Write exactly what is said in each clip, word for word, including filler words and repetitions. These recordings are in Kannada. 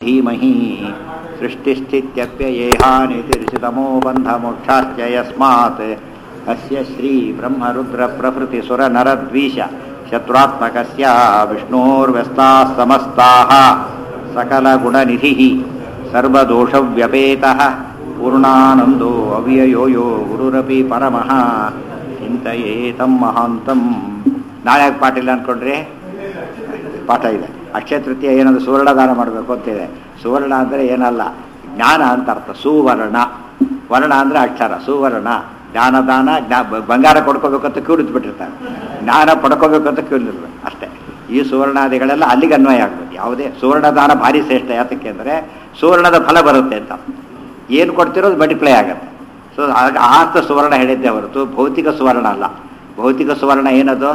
ಧೀಮಹಿ ಸೃಷ್ಟಿಸ್ಥಿತ್ಯಪ್ಯಯೇಹಾನಿತಿರ್ಷಿತಮೋ ಬಂಧಮೋಕ್ಷಾಶ್ಚ ಯಸ್ಮಾತ್ ಅಸ್ಯ ಶ್ರೀ ಬ್ರಹ್ಮರುದ್ರ ಪ್ರಭೃತಿ ಸುರ ನರದ್ವೀಷ ಶತ್ರುತ್ಮಕಸ್ಯ ವಿಷ್ಣೋರ್ವ್ಯಸ್ತಾಃ ಸಮಸ್ತಾಃ ಸಕಲಗುಣನಿಧಿಃ ಸರ್ವದೋಷವ್ಯಪೇತಃ ಪೂರ್ಣಾನಂದೋ ಅವ್ಯಯೋ ಯೋ ಗುರುರಪಿ ಪರಮಃ ಚಿಂತಯೇತಂ ಮಹಾಂತಂ. ನಾಳೆ ಪಾಠ ಇಲ್ಲ ಅಂದ್ಕೊಂಡ್ರೆ ಪಾಠ ಇದೆ. ಅಕ್ಷಯ ತೃತೀಯ ಏನಂದ್ರೆ ಸುವರ್ಣದಾನ ಮಾಡಬೇಕು ಅಂತಿದೆ. ಸುವರ್ಣ ಅಂದರೆ ಏನಲ್ಲ, ಜ್ಞಾನ ಅಂತ ಅರ್ಥ. ಸುವರ್ಣ, ವರ್ಣ ಅಂದರೆ ಅಕ್ಷರ, ಸುವರ್ಣ. ಜ್ಞಾನದಾನ, ಜ್ಞಾ ಬಂಗಾರ ಕೊಡ್ಕೋಬೇಕಂತ ಕ್ಯೂ ನಿಂತ್ಬಿಟ್ಟಿರ್ತಾರೆ, ಜ್ಞಾನ ಪಡ್ಕೋಬೇಕಂತ ಕ್ಯೂ ನಿಲ್ಬೇಕು ಅಷ್ಟೇ. ಈ ಸುವರ್ಣಾದಿಗಳೆಲ್ಲ ಅಲ್ಲಿಗೆ ಅನ್ವಯ ಆಗ್ಬೇಕು. ಯಾವುದೇ ಸುವರ್ಣದಾನ ಭಾರಿ ಶ್ರೇಷ್ಠ. ಯಾತಕ್ಕೆ ಅಂದರೆ ಸುವರ್ಣದ ಫಲ ಬರುತ್ತೆ ಅಂತ. ಏನು ಕೊಡ್ತಿರೋದು ಮಲ್ಟಿಪ್ಲೈ ಆಗುತ್ತೆ. ಸೊ ಆಗ ಆರ್ಥ ಸುವರ್ಣ ಹೇಳಿದ್ದೆ ಹೊರತು ಭೌತಿಕ ಸುವರ್ಣ ಅಲ್ಲ. ಭೌತಿಕ ಸುವರ್ಣ ಏನದು?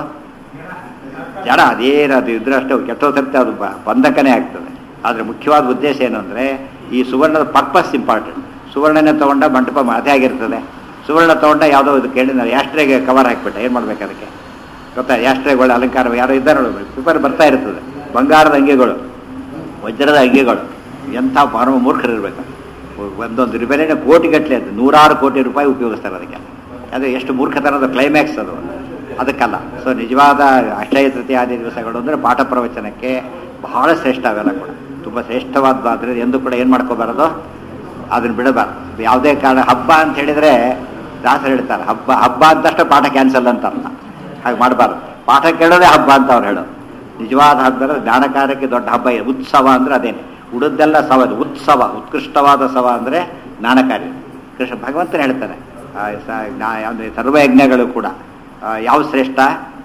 ಜಡ. ಅದೇನದು ಇದ್ರೆ ಅಷ್ಟೇ ಕೆಟ್ಟೋಗುತ್ತೆ, ಅದು ಬಂಧಕನೇ ಆಗ್ತದೆ. ಆದರೆ ಮುಖ್ಯವಾದ ಉದ್ದೇಶ ಏನು ಅಂದರೆ ಈ ಸುವರ್ಣದ ಪರ್ಪಸ್ ಇಂಪಾರ್ಟೆಂಟ್. ಸುವರ್ಣನೇ ತೊಗೊಂಡ ಮಂಟಪ ಅದೇ ಆಗಿರ್ತದೆ. ಸುವರ್ಣ ತೊಗೊಂಡ ಯಾವುದೋ ಇದು ಕೇಳಿದ್ರೆ ಯಾಸ್ಟ್ರೆಗೆ ಕವರ್ ಹಾಕಿಬಿಟ್ಟ, ಏನು ಮಾಡ್ಬೇಕು ಅದಕ್ಕೆ ಗೊತ್ತಾ? ಯಾಸ್ಟ್ರೆಗಳು ಅಲಂಕಾರ ಯಾರೋ ಇದ್ದಾರೆ ನೋಡಿ, ಪೇಪರ್ ಬರ್ತಾ ಇರ್ತದೆ. ಬಂಗಾರದ ಅಂಗಿಗಳು, ವಜ್ರದ ಅಂಗಿಗಳು, ಎಂಥ ಪರಮ ಮೂರ್ಖರಿರ್ಬೇಕು. ಒಂದೊಂದು ರೂಪಾಯಿನೇ ಕೋಟಿಗಟ್ಟಲೆ, ಅದು ನೂರಾರು ಕೋಟಿ ರೂಪಾಯಿ ಉಪಯೋಗಿಸ್ತಾರೆ ಅದಕ್ಕೆ. ಅದು ಎಷ್ಟು ಮೂರ್ಖತನದ ಕ್ಲೈಮ್ಯಾಕ್ಸ್ ಅದು, ಅದಕ್ಕಲ್ಲ. ಸೊ ನಿಜವಾದ ಅಕ್ಷಯ ತೃತೀಯಾದಿ ದಿವಸಗಳು ಅಂದರೆ ಪಾಠ ಪ್ರವಚನಕ್ಕೆ ಬಹಳ ಶ್ರೇಷ್ಠ. ಅವೆಲ್ಲ ಕೂಡ ತುಂಬ ಶ್ರೇಷ್ಠವಾದ. ಎಂದು ಕೂಡ ಏನು ಮಾಡ್ಕೋಬಾರದು, ಅದನ್ನು ಬಿಡಬಾರ್ದು. ಯಾವುದೇ ಕಾರಣ ಹಬ್ಬ ಅಂತ ಹೇಳಿದರೆ ದಾಸರು ಹೇಳ್ತಾರೆ, ಹಬ್ಬ ಹಬ್ಬ ಅಂತಷ್ಟೇ ಪಾಠ ಕ್ಯಾನ್ಸಲ್ ಅಂತ ಅರ್ಥ. ಹಾಗೆ ಮಾಡಬಾರ್ದು. ಪಾಠ ಕೇಳೋದೇ ಹಬ್ಬ ಅಂತ ಅವ್ರು ಹೇಳೋದು. ನಿಜವಾದ ಹಬ್ಬ ಅಂದರೆ ಜ್ಞಾನ ಕಾರ್ಯಕ್ಕೆ ದೊಡ್ಡ ಹಬ್ಬ. ಉತ್ಸವ ಅಂದರೆ ಅದೇನೆ. ಉಳಿದೆಲ್ಲ ಸವ, ಉತ್ಸವ, ಉತ್ಕೃಷ್ಟವಾದ ಸವ ಅಂದರೆ ಜ್ಞಾನ ಕಾರ್ಯ. ಕೃಷ್ಣ ಭಗವಂತನ ಹೇಳ್ತಾನೆ, ಅಂದರೆ ಸರ್ವಯಜ್ಞಗಳು ಕೂಡ ಯಾವ ಶ್ರೇಷ್ಠ?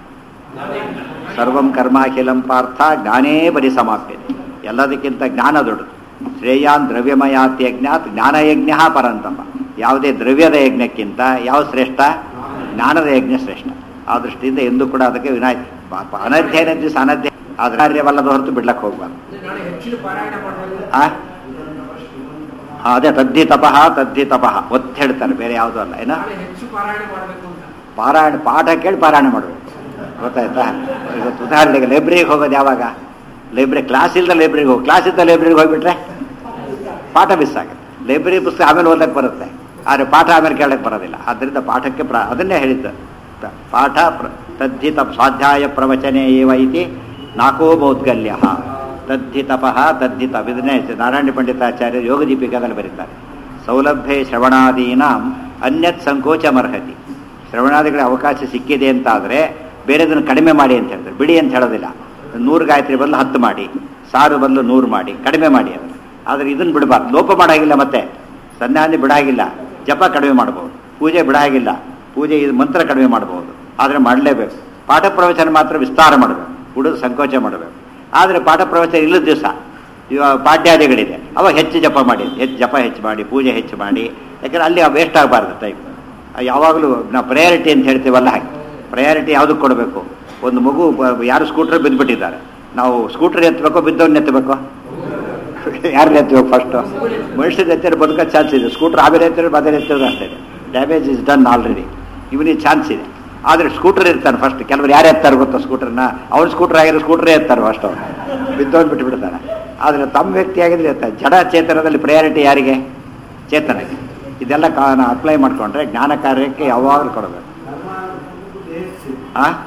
ಸರ್ವಂ ಕರ್ಮಾಖಿಲಂ ಪಾರ್ಥ ಜ್ಞಾನೇ ಪರಿಸಮಾಪ್ಯ. ಎಲ್ಲದಕ್ಕಿಂತ ಜ್ಞಾನ ದೊಡ್ಡದು. ಶ್ರೇಯಾನ್ ದ್ರವ್ಯಮಯಾತ್ ಯಜ್ಞಾತ್ ಜ್ಞಾನಯಜ್ಞ ಪರಂತಪ. ಯಾವುದೇ ದ್ರವ್ಯದ ಯಜ್ಞಕ್ಕಿಂತ ಯಾವ ಶ್ರೇಷ್ಠ? ಜ್ಞಾನದ ಯಜ್ಞ ಶ್ರೇಷ್ಠ. ಆ ದೃಷ್ಟಿಯಿಂದ ಎಂದೂ ಕೂಡ ಅದಕ್ಕೆ ವಿನಾಯಿತಿ. ಅನಧ್ಯಯನ ದಿವಸ ಅನಧ್ಯ ಆದ್ರೆ ಕಾರ್ಯವಲ್ಲದ ಹೊರತು ಬಿಡ್ಲಕ್ಕೆ ಹೋಗ್ಬಾರ್ದು. ಅದೇ ತದ್ದಿ ತಪಃ ತದ್ದಿ ತಪಃ ಒತ್ತು ಹೇಳ್ತಾರೆ, ಬೇರೆ ಯಾವುದೂ ಅಲ್ಲ. ಏನ ಪಾರಾಯಣ, ಪಾಠ ಕೇಳಿ ಪಾರಾಯಣ ಮಾಡಬೇಕು, ಗೊತ್ತಾಯ್ತಾ? ಇವತ್ತು ಉದಾಹರಣೆಗೆ ಲೈಬ್ರರಿಗೆ ಹೋಗೋದು ಯಾವಾಗ? ಲೈಬ್ರರಿ ಕ್ಲಾಸ್ ಇಲ್ಲದ ಲೈಬ್ರರಿಗೆ ಹೋಗಿ, ಕ್ಲಾಸ್ ಇದ್ದ ಲೈಬ್ರರಿಗೆ ಹೋಗಿಬಿಟ್ರೆ ಪಾಠ ಮಿಸ್ ಆಗುತ್ತೆ. ಲೈಬ್ರರಿ ಪುಸ್ತಕ ಆಮೇಲೆ ಓದಕ್ಕೆ ಬರುತ್ತೆ, ಆದರೆ ಪಾಠ ಆಮೇಲೆ ಕೇಳಕ್ಕೆ ಬರೋದಿಲ್ಲ. ಆದ್ದರಿಂದ ಪಾಠಕ್ಕೆ ಪ್ರ ಅದನ್ನೇ ಹೇಳಿದ್ದು. ಪಾಠ ಪ್ರ ತದ್ದಿ ತಪ್ ಸ್ವಾಧ್ಯಾಯ ಪ್ರವಚನೆ ಏವ ಇತಿ ನಾಕೋ ಮೌದ್ಗಲ್ಯ ತದ್ದಿ ತಪಃ ತದ್ದಿ ತಪ್. ಇದನ್ನೇ ನಾರಾಯಣ ಪಂಡಿತಾಚಾರ್ಯ ಯೋಗ ದೀಪಿಕಾದಲ್ಲಿ ಬರೀತಾರೆ. ಸೌಲಭ್ಯ ಶ್ರವಣಾದೀನಾಂ ಅನ್ಯತ್ ಸಂಕೋಚಮರ್ಹತಿ. ಶ್ರವಣಾದಿಗಳ ಅವಕಾಶ ಸಿಕ್ಕಿದೆ ಅಂತಾದರೆ ಬೇರೆದನ್ನು ಕಡಿಮೆ ಮಾಡಿ ಅಂತ ಹೇಳ್ತಾರೆ, ಬಿಡಿ ಅಂತ ಹೇಳೋದಿಲ್ಲ. ನೂರು ಗಾಯತ್ರಿ ಬದಲು ಹತ್ತು ಮಾಡಿ, ಸಾರು ಬದಲು ನೂರು ಮಾಡಿ, ಕಡಿಮೆ ಮಾಡಿ ಅದನ್ನು. ಆದರೆ ಇದನ್ನು ಬಿಡಬಾರ್ದು. ಲೋಪ ಮಾಡಾಗಿಲ್ಲ, ಮತ್ತೆ ಸಂಧ್ಯಾವಂದನೆ ಬಿಡಾಗಿಲ್ಲ, ಜಪ ಕಡಿಮೆ ಮಾಡ್ಬೋದು, ಪೂಜೆ ಬಿಡಾಗಿಲ್ಲ, ಪೂಜೆ ಇದು ಮಂತ್ರ ಕಡಿಮೆ ಮಾಡ್ಬೋದು, ಆದರೆ ಮಾಡಲೇಬೇಕು. ಪಾಠ ಪ್ರವಚನ ಮಾತ್ರ ವಿಸ್ತಾರ ಮಾಡಬೇಕು, ಉಳಿದು ಸಂಕೋಚ ಮಾಡಬೇಕು. ಆದರೆ ಪಾಠ ಪ್ರವಚನ ಇಲ್ಲದ ದಿವಸ ಇವಾಗ ಪಾಠ್ಯಾದಿಗಳಿದೆ, ಅವಾಗ ಹೆಚ್ಚು ಜಪ ಮಾಡಿ, ಹೆಚ್ಚು ಜಪ ಹೆಚ್ಚು ಮಾಡಿ, ಪೂಜೆ ಹೆಚ್ಚು ಮಾಡಿ. ಯಾಕಂದರೆ ಅಲ್ಲಿ ವೇಸ್ಟ್ ಆಗಬಾರ್ದು ಟೈಮ್. ಯಾವಾಗಲೂ ನಾವು ಪ್ರಯಾರಿಟಿ ಅಂತ ಹೇಳ್ತೀವಲ್ಲ, ಹಾಗೆ ಪ್ರಯಾರಿಟಿ ಯಾವುದಕ್ಕೆ ಕೊಡಬೇಕು? ಒಂದು ಮಗು ಯಾರು ಸ್ಕೂಟ್ರ್ ಬಿದ್ದುಬಿಟ್ಟಿದ್ದಾರೆ, ನಾವು ಸ್ಕೂಟ್ರ್ ಎತ್ತಬೇಕೋ ಬಿದ್ದವನ್ನ ಎತ್ತಬೇಕು? ಯಾರನ್ನ ಎತ್ತಬೇಕು ಫಸ್ಟು? ಮನುಷ್ಯದ ಎತ್ತಿರ ಬದುಕೋ ಚಾನ್ಸ್ ಇದೆ. ಸ್ಕೂಟ್ರ್ ಆಮೇಲೆ ಎತ್ತಿರೋ ಅದೇ ಎತ್ತಿರೋದು ಅಷ್ಟೇ. Damage is done already. ಇವನಿಗೆ ಚಾನ್ಸ್ ಇದೆ. ಆದರೆ ಸ್ಕೂಟರ್ ಇರ್ತಾನೆ ಫಸ್ಟ್. ಕೆಲವರು ಯಾರು ಎತ್ತಾರೆ ಗೊತ್ತಾ ಸ್ಕೂಟ್ರನ್ನ? ಅವ್ನು ಸ್ಕೂಟ್ರ್ ಆಗಿರೋ ಸ್ಕೂಟ್ರೇ ಎತ್ತಾರೆ ಫಸ್ಟ್, ಅವ್ರು ಬಿದ್ದವನು ಬಿಟ್ಟು ಬಿಡ್ತಾನೆ. ಆದರೆ ತಮ್ಮ ವ್ಯಕ್ತಿ ಆಗಿದ್ರೆ ಎತ್ತಾರೆ. ಜಡ ಚೇತನದಲ್ಲಿ ಪ್ರಯಾರಿಟಿ ಯಾರಿಗೆ? ಚೇತನಕ್ಕೆ. ಇದೆಲ್ಲ ಕಾ ಅಪ್ಲೈ ಮಾಡಿಕೊಂಡ್ರೆ ಜ್ಞಾನ ಕಾರ್ಯಕ್ಕೆ ಯಾವಾಗಲೂ ಕೊಡಬೇಕು. ಹಾಂ,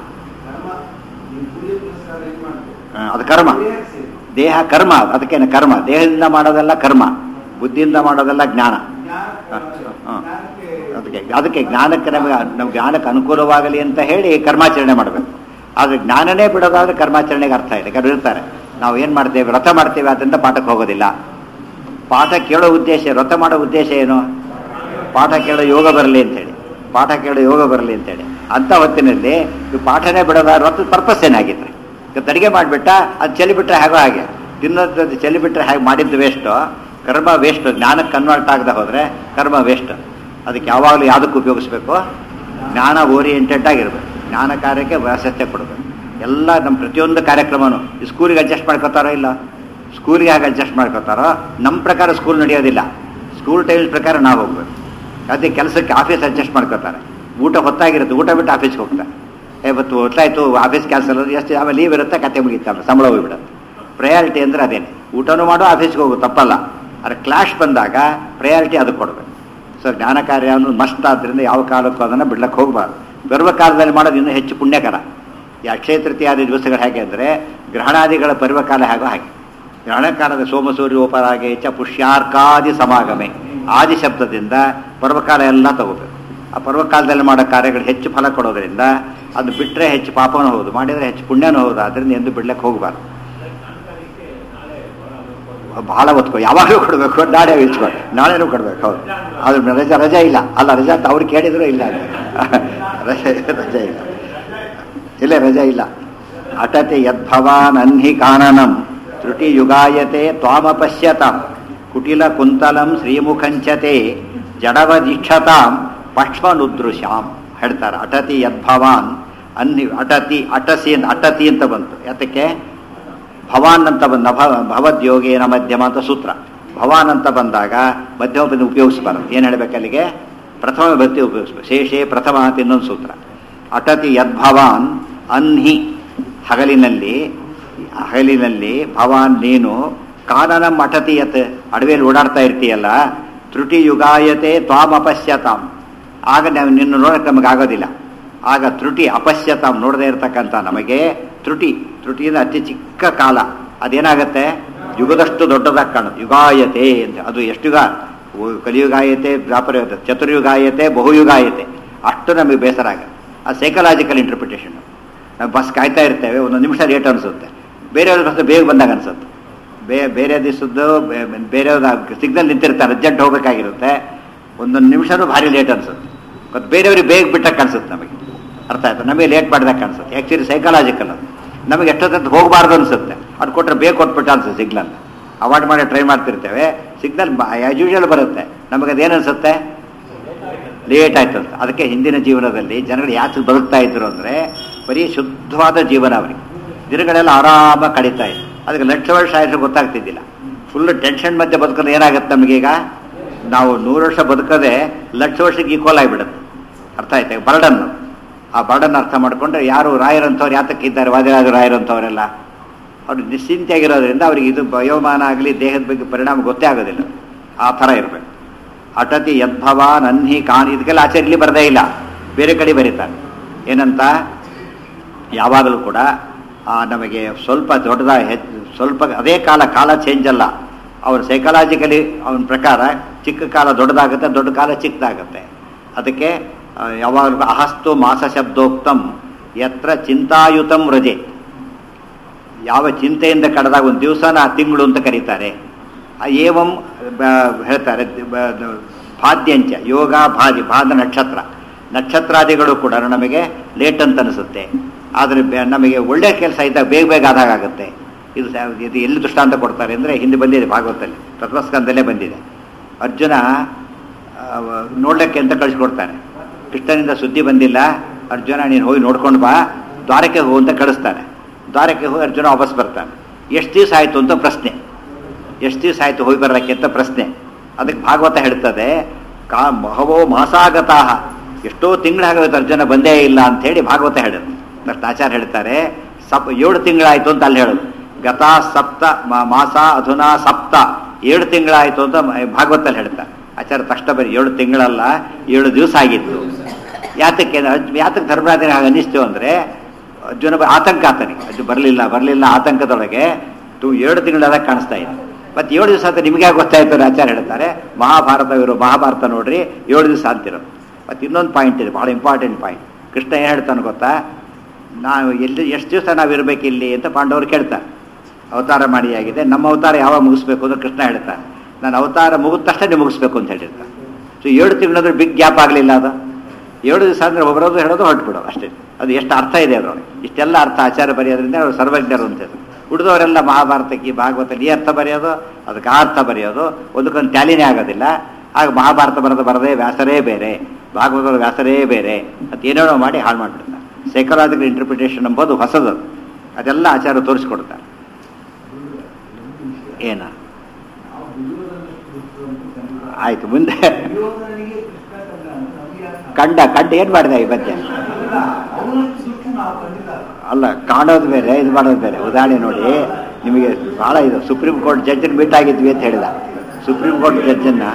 ಅದು ಕರ್ಮ. ದೇಹ ಕರ್ಮ, ಅದಕ್ಕೇನು ಕರ್ಮ. ದೇಹದಿಂದ ಮಾಡೋದೆಲ್ಲ ಕರ್ಮ, ಬುದ್ಧಿಯಿಂದ ಮಾಡೋದೆಲ್ಲ ಜ್ಞಾನ. ಹಾಂ, ಅದಕ್ಕೆ ಅದಕ್ಕೆ ಜ್ಞಾನಕ್ಕೆ ನಮಗೆ ನಮ್ಮ ಜ್ಞಾನಕ್ಕೆ ಅನುಕೂಲವಾಗಲಿ ಅಂತ ಹೇಳಿ ಕರ್ಮಾಚರಣೆ ಮಾಡಬೇಕು. ಆದರೆ ಜ್ಞಾನನೇ ಬಿಡೋದಾದ್ರೆ ಕರ್ಮಾಚರಣೆಗೆ ಅರ್ಥ ಇದೆ. ಕೆಲವರು ಇರ್ತಾರೆ, ನಾವು ಏನು ಮಾಡ್ತೇವೆ, ವ್ರತ ಮಾಡ್ತೇವೆ, ಅದರಿಂದ ಪಾಠಕ್ಕೆ ಹೋಗೋದಿಲ್ಲ. ಪಾಠ ಕೇಳೋ ಉದ್ದೇಶ, ವ್ರತ ಮಾಡೋ ಉದ್ದೇಶ ಏನು? ಪಾಠ ಕೇಳೋ ಯೋಗ ಬರಲಿ ಅಂತೇಳಿ, ಪಾಠ ಕೇಳೋ ಯೋಗ ಬರಲಿ ಅಂತೇಳಿ. ಅಂಥ ಹೊತ್ತಿನಲ್ಲಿ ಈ ಪಾಠನೇ ಬಿಡೋದಾದ್ರೆ ವ್ರತದ ಪರ್ಪಸ್ ಏನಾಗಿತ್ತು? ಅಡುಗೆ ಮಾಡಿಬಿಟ್ಟ, ಅದು ಚೆಲ್ಲಿಬಿಟ್ರೆ ಹೇಗೋ ಹಾಗೆ, ತಿನ್ನೋದು ಚೆಲ್ಲಿಬಿಟ್ರೆ ಹೇಗೆ ಮಾಡಿದ್ದು ವೇಸ್ಟು, ಕರ್ಮ ವೇಸ್ಟ್. ಜ್ಞಾನಕ್ಕೆ ಕನ್ವರ್ಟ್ ಆಗದೆ ಹೋದರೆ ಕರ್ಮ ವೇಸ್ಟ್. ಅದಕ್ಕೆ ಯಾವಾಗಲೂ ಯಾವುದಕ್ಕೆ ಉಪಯೋಗಿಸ್ಬೇಕು? ಜ್ಞಾನ ಓರಿಯೆಂಟೆಡ್ ಆಗಿರ್ಬೇಕು. ಜ್ಞಾನ ಕಾರ್ಯಕ್ಕೆ ಪ್ರಾಶಸ್ತ್ಯ ಕೊಡಬೇಕು. ಎಲ್ಲ ನಮ್ಮ ಪ್ರತಿಯೊಂದು ಕಾರ್ಯಕ್ರಮನೂ ಈ ಸ್ಕೂಲಿಗೆ ಅಡ್ಜಸ್ಟ್ ಮಾಡ್ಕೋತಾರೋ ಇಲ್ಲ? ಸ್ಕೂಲಿಗೆ ಹಾಗೆ ಅಡ್ಜಸ್ಟ್ ಮಾಡ್ಕೋತಾರೋ? ನಮ್ಮ ಪ್ರಕಾರ ಸ್ಕೂಲ್ ನಡೆಯೋದಿಲ್ಲ. ಸ್ಕೂಲ್ ಟೈಮ್ಸ್ ಪ್ರಕಾರ ನಾವು ಹೋಗ್ಬೇಕು. ಅದೇ ಕೆಲಸಕ್ಕೆ ಆಫೀಸ್ ಅಡ್ಜಸ್ಟ್ ಮಾಡ್ಕೋತಾರೆ. ಊಟ ಹೊತ್ತಾಗಿರುತ್ತೆ, ಊಟ ಬಿಟ್ಟು ಆಫೀಸ್ಗೆ ಹೋಗ್ತಾರೆ. ಇವತ್ತು ಹೊತ್ತಾಯಿತು, ಆಫೀಸ್ ಕ್ಯಾನ್ಸಲ್, ಎಷ್ಟು ಆಮೇಲೆ ಲೀವ್ ಇರುತ್ತೆ, ಕತೆ ಮುಗಿತಾರೆ, ಸಂಬಳ ಹೋಗ್ಬಿಡುತ್ತೆ. ಪ್ರಯಾರಿಟಿ ಅಂದರೆ ಅದೇನೆ. ಊಟನೂ ಮಾಡೋ ಆಫೀಸ್ಗೆ ಹೋಗು ತಪ್ಪಲ್ಲ. ಆದರೆ ಕ್ಲಾಶ್ ಬಂದಾಗ ಪ್ರಯಾರಿಟಿ ಅದಕ್ಕೆ ಕೊಡಬೇಕು. ಸೊ ಜ್ಞಾನ ಕಾರ್ಯ ಅನ್ನೋದು ಮಸ್ಟ್ ಆದ್ದರಿಂದ ಯಾವ ಕಾಲಕ್ಕೂ ಅದನ್ನು ಬಿಡ್ಲಕ್ಕೆ ಹೋಗಬಾರ್ದು. ಪರ್ವ ಕಾಲದಲ್ಲಿ ಮಾಡೋದು ಇನ್ನೂ ಹೆಚ್ಚು ಪುಣ್ಯಕರ. ಈ ಅಕ್ಷಯ ತೃತೀಯಾದಿ ದಿವಸಗಳು ಹೇಗೆ ಅಂದರೆ ಗ್ರಹಣಾದಿಗಳ ಪರ್ವಕಾಲ ಹೇಗೋ ಹಾಗೆ. ಗ್ರಹಣಕಾಲದ ಸೋಮಸೂರ್ಯೋಪರಾಗೆ ಚ ಪುಷ್ಯಾರ್ಕಾದಿ ಸಮಾಗಮೆ ಆದಿ ಶಬ್ದದಿಂದ ಪರ್ವಕಾಲ ಎಲ್ಲ ತಗೋಬೇಕು. ಆ ಪರ್ವಕಾಲದಲ್ಲಿ ಮಾಡೋ ಕಾರ್ಯಗಳು ಹೆಚ್ಚು ಫಲ ಕೊಡೋದ್ರಿಂದ ಅದು ಬಿಟ್ಟರೆ ಹೆಚ್ಚು ಪಾಪನೂ ಹೌದು, ಮಾಡಿದರೆ ಹೆಚ್ಚು ಪುಣ್ಯನೂ ಹೌದು. ಅದರಿಂದ ಎಂದು ಬಿಡ್ಲಿಕ್ಕೆ ಹೋಗಬಾರ್ದು. ಭಾಳ ಹೊತ್ಕೊ ಯಾವಾಗಲೂ ಕೊಡಬೇಕು, ನಾಳೆ ಇಚ್ಕೊಂಡು ನಾಳೆನೂ ಕೊಡಬೇಕು. ಹೌದು, ಅದು ರಜಾ ರಜಾ ಇಲ್ಲ ಅಲ್ಲ, ರಜಾ ಅಂತ ಅವ್ರು ಕೇಳಿದ್ರು ಇಲ್ಲ ರಜೆ ರಜೆ ಇಲ್ಲ ಇಲ್ಲ ರಜಾ ಇಲ್ಲ. ಅಟತೆ ಯದ್ಭವಾನ್ ಅನ್ಹಿ ಕಾನನಂ ತ್ರುಟಿ ಯುಗಾಯತೆ ತ್ವಾಮಪಶ್ಯತಾಂ ಕುಟಿಲ ಕುಂತಲಂ ಶ್ರೀಮುಖಂಚತೆ ಜಡವದೀಕ್ಷತಾಂ ಪಕ್ಷ್ಮನುದೃಶ್ಯಾಂ ಹೇಳ್ತಾರೆ. ಅಟತಿ ಯದ್ಭವಾನ್ ಅನ್ಹಿ ಅಟತಿ ಅಟಸಿ ಅಂತ ಅಟತಿ ಅಂತ ಬಂತು. ಯಾತಕ್ಕೆ ಭವಾನ್ ಅಂತ ಬಂದ ಭವ ಭವದ್ಯೋಗೇನ ಮಧ್ಯಮ ಅಂತ ಸೂತ್ರ. ಭವಾನ್ ಅಂತ ಬಂದಾಗ ಮಧ್ಯಮ ಬಂದು ಉಪಯೋಗಿಸ್ಬಾರ್ದು. ಏನು ಹೇಳಬೇಕು ಅಲ್ಲಿಗೆ? ಪ್ರಥಮ ಭಕ್ತಿ ಉಪಯೋಗಿಸ್ಬೇಕು. ಶೇಷೇ ಪ್ರಥಮ ಅಂತ ಇನ್ನೊಂದು ಸೂತ್ರ. ಅಟತಿ ಯದ್ಭವಾನ್ ಅನ್ಹಿ ಹಗಲಿನಲ್ಲಿ ಹಗಲಿನಲ್ಲಿ ಭವಾನ್ ನೀನು ಕಾನನಂ ಅಟತಿ ಯತ್ ಅಡವಿಯಲ್ಲಿ ಓಡಾಡ್ತಾ ಇರ್ತೀಯಲ್ಲ, ತ್ರುಟಿ ಯುಗಾಯತೆ ತ್ವಾಂ ಅಪಶ್ಯತಾಂ ಆಗ ನಾವು ನಿನ್ನ ನೋಡಕ್ಕೆ ನಮಗೆ ಆಗೋದಿಲ್ಲ. ಆಗ ತ್ರುಟಿ ಅಪಶ್ಯತಾಂ ನೋಡದೇ ಇರತಕ್ಕಂಥ ನಮಗೆ ತ್ರುಟಿ ತ್ರುಟಿಯಿಂದ ಅತಿ ಚಿಕ್ಕ ಕಾಲ ಅದೇನಾಗತ್ತೆ ಯುಗದಷ್ಟು ದೊಡ್ಡದಾಗಿ ಕಾಣುತ್ತೆ. ಯುಗಾಯತೆ ಅಂತ ಅದು ಎಷ್ಟು ಯುಗ? ಕಲಿಯುಗಾಯತೆ, ದ್ವಾಪರ ಯುಗ, ಚತುರ್ಯುಗಾಯತೆ, ಬಹುಯುಗಾಯತೆ. ಅಷ್ಟು ನಮಗೆ ಬೇಸರ ಆಗುತ್ತೆ. ಅದು ಸೈಕಲಾಜಿಕಲ್ ಇಂಟರ್ಪ್ರಿಟೇಷನ್. ನಾವು ಬಸ್ ಕಾಯ್ತಾ ಇರ್ತೇವೆ, ಒಂದೊಂದು ನಿಮಿಷ ಲೇಟ್ ಅನಿಸುತ್ತೆ. ಬೇರೆಯವ್ರ ಬಸ್ ಬೇಗ ಬಂದಾಗ ಅನಿಸುತ್ತೆ. ಬೇ ಬೇರೆ ದಿವಸದ್ದು ಬೇರೆಯವ್ರ ಸಿಗ್ನಲ್ ನಿಂತಿರ್ತಾರೆ, ಅರ್ಜೆಂಟ್ ಹೋಗಬೇಕಾಗಿರುತ್ತೆ, ಒಂದೊಂದು ನಿಮಿಷನೂ ಭಾರಿ ಲೇಟ್ ಅನಿಸುತ್ತೆ. ಮತ್ತು ಬೇರೆಯವ್ರಿಗೆ ಬೇಗ ಬಿಟ್ಟಾಗ ಕಾಣಿಸುತ್ತೆ ನಮಗೆ. ಅರ್ಥ ಆಯ್ತು? ನಮಗೆ ಲೇಟ್ ಮಾಡಿದಾಗ ಕಾಣಿಸುತ್ತೆ. ಆ್ಯಕ್ಚುಲಿ ಸೈಕಾಲಜಿಕಲ್ ಅದು. ನಮಗೆ ಎಷ್ಟೊತ್ತು ಹೋಗಬಾರ್ದು ಅನಿಸುತ್ತೆ, ಅದು ಕೊಟ್ಟರೆ ಬೇಗ ಕೊಟ್ಬಿಟ್ಟು ಅನಿಸುತ್ತೆ. ಸಿಗ್ನಲ್ ಅವಾಯ್ಡ್ ಮಾಡಿ ಟ್ರೈ ಮಾಡ್ತಿರ್ತೇವೆ, ಸಿಗ್ನಲ್ ಆ್ಯಸ್ ಯೂಶುವಲ್ ಬರುತ್ತೆ, ನಮಗೆ ಅದೇನು ಅನಿಸುತ್ತೆ ಲೇಟ್ ಆಯ್ತು ಅಂತ. ಅದಕ್ಕೆ ಹಿಂದಿನ ಜೀವನದಲ್ಲಿ ಜನಗಳು ಯಾಕೆ ಬದುಕ್ತಾ ಇದ್ರು ಅಂದರೆ ಬರೀ ಶುದ್ಧವಾದ ಜೀವನ. ಅವರಿಗೆ ದಿನಗಳೆಲ್ಲ ಆರಾಮಾಗಿ ಕಳೀತಾ ಇತ್ತು. ಅದಕ್ಕೆ ಲಕ್ಷ ವರ್ಷ ಆಯಿತು ಗೊತ್ತಾಗ್ತಿದ್ದಿಲ್ಲ. ಫುಲ್ ಟೆನ್ಷನ್ ಮಧ್ಯೆ ಬದುಕೋದು ಏನಾಗುತ್ತೆ ನಮಗೀಗ? ನಾವು ನೂರು ವರ್ಷ ಬದುಕೋದೆ ಲಕ್ಷ ವರ್ಷಕ್ಕೆ ಈಕ್ವಲ್ ಆಗಿಬಿಡುತ್ತೆ. ಅರ್ಥ ಆಯ್ತು? ಬರ್ಡನ್. ಆ ಬರ್ಡನ್ ಅರ್ಥ ಮಾಡಿಕೊಂಡ್ರೆ ಯಾರು ರಾಯರಂಥವ್ರು ಯಾತಕ್ಕಿದ್ದಾರೆ, ವಾದಿರಾಜ ರಾಯರಂಥವರೆಲ್ಲ ಅವರು ನಿಶ್ಚಿಂತೆಯಾಗಿರೋದ್ರಿಂದ ಅವ್ರಿಗೆ ಇದು ವಯೋಮಾನ ಆಗಲಿ ದೇಹದ ಬಗ್ಗೆ ಪರಿಣಾಮ ಗೊತ್ತೇ ಆಗೋದಿಲ್ಲ. ಆ ಥರ ಇರಬೇಕು. ಅಟತಿ ಯದ್ಭವಾನ್ ಅನ್ಹಿ ಕಾನ್ ಇದಕ್ಕೆಲ್ಲ ಆಚಾರ್ಯಲ್ಲಿ ಬರದೇ ಇಲ್ಲ, ಬೇರೆ ಕಡೆ ಬರೀತಾರೆ. ಏನಂತ? ಯಾವಾಗಲೂ ಕೂಡ ನಮಗೆ ಸ್ವಲ್ಪ ದೊಡ್ಡದಾಗಿ ಹೆಚ್ಚು ಸ್ವಲ್ಪ ಅದೇ ಕಾಲ ಕಾಲ ಚೇಂಜ್ ಅಲ್ಲ. ಅವ್ರ ಸೈಕಾಲಜಿಕಲಿ ಅವನ ಪ್ರಕಾರ ಚಿಕ್ಕ ಕಾಲ ದೊಡ್ಡದಾಗುತ್ತೆ, ದೊಡ್ಡ ಕಾಲ ಚಿಕ್ಕದಾಗುತ್ತೆ. ಅದಕ್ಕೆ ಯಾವಾಗಲೂ ಅಹಸ್ತು ಮಾಸ ಶಬ್ದೋಕ್ತಂ ಯತ್ರ ಚಿಂತಾಯುತಂ ರಜೆ. ಯಾವ ಚಿಂತೆಯಿಂದ ಕಳೆದಾಗ ಒಂದು ದಿವಸನ ತಿಂಗಳು ಅಂತ ಕರೀತಾರೆ. ಏವಂ ಹೇಳ್ತಾರೆ ಭಾದ್ಯಂಚ ಯೋಗ ಭಾದಿ ಭಾದ ನಕ್ಷತ್ರ ನಕ್ಷತ್ರಾದಿಗಳು ಕೂಡ ನಮಗೆ ಲೇಟ್ ಅಂತ ಅನಿಸುತ್ತೆ. ಆದರೆ ನಮಗೆ ಒಳ್ಳೆಯ ಕೆಲಸ ಇದ್ದಾಗ ಬೇಗ ಬೇಗ ಆದಾಗ ಆಗುತ್ತೆ. ಇದು ಇದು ಎಲ್ಲಿ ದೃಷ್ಟಾಂತ ಕೊಡ್ತಾರೆ ಅಂದರೆ ಹಿಂದೆ ಬಂದಿದೆ ಭಾಗವತಲ್ಲಿ, ತತ್ವಸ್ಕಂದಲ್ಲೇ ಬಂದಿದೆ. ಅರ್ಜುನ ನೋಡಲಿಕ್ಕೆ ಅಂತ ಕಳಿಸ್ಕೊಡ್ತಾನೆ. ಕೃಷ್ಣನಿಂದ ಸುದ್ದಿ ಬಂದಿಲ್ಲ, ಅರ್ಜುನ ನೀನು ಹೋಗಿ ನೋಡ್ಕೊಂಡು ಬಾ, ದ್ವಾರಕ್ಕೆ ಹೋಗು ಅಂತ ಕಳಿಸ್ತಾನೆ. ದ್ವಾರಕ್ಕೆ ಹೋಗಿ ಅರ್ಜುನ ವಾಪಸ್ ಬರ್ತಾನೆ. ಎಷ್ಟು ದಿವಸ ಆಯಿತು ಅಂತ ಪ್ರಶ್ನೆ. ಎಷ್ಟು ದಿವಸ ಆಯಿತು ಹೋಗಿ ಬರೋಕ್ಕೆ ಅಂತ ಪ್ರಶ್ನೆ. ಅದಕ್ಕೆ ಭಾಗವತ ಹೇಳ್ತದೆ, ಕಾ ಬಹವೋ ಮಾಸಾಗತಾಹ, ಎಷ್ಟೋ ತಿಂಗಳಾಗುತ್ತೆ ಅರ್ಜುನ ಬಂದೇ ಇಲ್ಲ ಅಂಥೇಳಿ ಭಾಗವತ ಹೇಳೋದು. ಅಷ್ಟು ಆಚಾರ ಹೇಳ್ತಾರೆ, ಸಪ್ ಏಳು ತಿಂಗಳಾಯಿತು ಅಂತ ಅಲ್ಲಿ ಹೇಳೋದು. ಗತಾ ಸಪ್ತ ಮಾಸ ಅಧುನಾ ಸಪ್ತ, ಏಳು ತಿಂಗಳಾಯಿತು ಅಂತ ಭಾಗವತಲ್ಲಿ ಹೇಳ್ತಾರೆ. ಆಚಾರ ತಕ್ಷಣ ಬರೀ ಏಳು ತಿಂಗಳಲ್ಲ, ಏಳು ದಿವಸ ಆಗಿತ್ತು. ಯಾತಕ್ಕೆ ಯಾತಕ್ಕೆ ಧರ್ಮರಾಜನ ಹಾಗೆ ಅನ್ನಿಸ್ತು ಅಂದರೆ ಅರ್ಜುನ ಆತಂಕ ಆತನಿಗೆ ಅದು ಬರಲಿಲ್ಲ ಬರಲಿಲ್ಲ ಆತಂಕದೊಳಗೆ ತು ಏಳು ತಿಂಗಳಾದಾಗ ಕಾಣಿಸ್ತಾ ಇದೆ. ಮತ್ತು ಏಳು ದಿವಸ ಅಂತ ನಿಮಗೆ ಗೊತ್ತಾಯ್ತು ಆಚಾರ ಹೇಳ್ತಾರೆ. ಮಹಾಭಾರತವಿರೋ ಮಹಾಭಾರತ ನೋಡ್ರಿ, ಏಳು ದಿವಸ ಅಂತಿರೋದು. ಮತ್ತು ಇನ್ನೊಂದು ಪಾಯಿಂಟ್ ಇದೆ, ಭಾಳ ಇಂಪಾರ್ಟೆಂಟ್ ಪಾಯಿಂಟ್. ಕೃಷ್ಣ ಏನು ಹೇಳ್ತಾನೆ ಗೊತ್ತಾ? ನಾವು ಎಲ್ಲಿ ಎಷ್ಟು ದಿವಸ ನಾವು ಇರಬೇಕು ಇಲ್ಲಿ ಅಂತ ಪಾಂಡವರು ಕೇಳ್ತಾರೆ. ಅವತಾರ ಮಾಡಿ ಆಗಿದೆ, ನಮ್ಮ ಅವತಾರ ಯಾವಾಗ ಮುಗಿಸ್ಬೇಕು ಅಂತ ಕೃಷ್ಣ ಹೇಳ್ತಾರೆ. ನಾನು ಅವತಾರ ಮುಗಿದ ತಕ್ಷಣ ನೀವು ಮುಗಿಸ್ಬೇಕು ಅಂತ ಹೇಳಿರ್ತಾರೆ. ಸೊ ಏಳು ತಿಂಗಳಂದ್ರೆ ಬಿಗ್ ಗ್ಯಾಪ್ ಆಗಲಿಲ್ಲ. ಅದು ಏಳು ದಿವಸ ಅಂದರೆ ಬರೋದು ಹೇಳೋದು ಹೊರಟುಬಿಡೋದು ಅಷ್ಟೇ. ಅದು ಎಷ್ಟು ಅರ್ಥ ಇದೆ ಅದರೊಳಗೆ. ಇಷ್ಟೆಲ್ಲ ಅರ್ಥ ಆಚಾರ ಬರೆಯೋದ್ರಿಂದ ಅವರು ಸರ್ವಜ್ಞರು ಅಂತ ಹೇಳಿದ್ರು. ಉಳಿದವರೆಲ್ಲ ಮಹಾಭಾರತಕ್ಕೆ ಭಾಗವತಲ್ಲಿ ಈ ಅರ್ಥ ಬರೆಯೋದು, ಅದಕ್ಕೆ ಆ ಅರ್ಥ ಬರೆಯೋದು, ಒಂದಕ್ಕೊಂದು ಟ್ಯಾಲಿನೇ ಆಗೋದಿಲ್ಲ. ಆಗ ಮಹಾಭಾರತ ಬರೆದು ಬರದೆ ವ್ಯಾಸರೇ ಬೇರೆ, ಭಾಗವತದ ವ್ಯಾಸರೇ ಬೇರೆ ಅಂತ ಏನೇನೋ ಮಾಡಿ ಹಾಳು ಮಾಡಿಬಿಡ್ತಾರೆ. ಸೈಕಲಾಜಿಕಲ್ ಇಂಟರ್ಪ್ರಿಟೇಷನ್ ಎಂಬುದು ಹೊಸದು. ಅದೆಲ್ಲ ಆಚಾರ ತೋರಿಸ್ಕೊಡ್ತಾರೆ. ಏನ ಆಯ್ತು ಮುಂದೆ ಕಂಡ ಕಂಡ ಏನು ಮಾಡಿದೆ ಈ ಮಧ್ಯೆ? ಅಲ್ಲ, ಕಾಣೋದು ಬೇರೆ, ಇದು ಮಾಡೋದು ಬೇರೆ. ಉದಾಹರಣೆ ನೋಡಿ, ನಿಮಗೆ ಭಾಳ ಇದು ಸುಪ್ರೀಂ ಕೋರ್ಟ್ ಜಡ್ಜನ್ನು ಮೀಟ್ ಆಗಿದ್ವಿ ಅಂತ ಹೇಳಿದ. ಸುಪ್ರೀಂ ಕೋರ್ಟ್ ಜಡ್ಜನ್ನು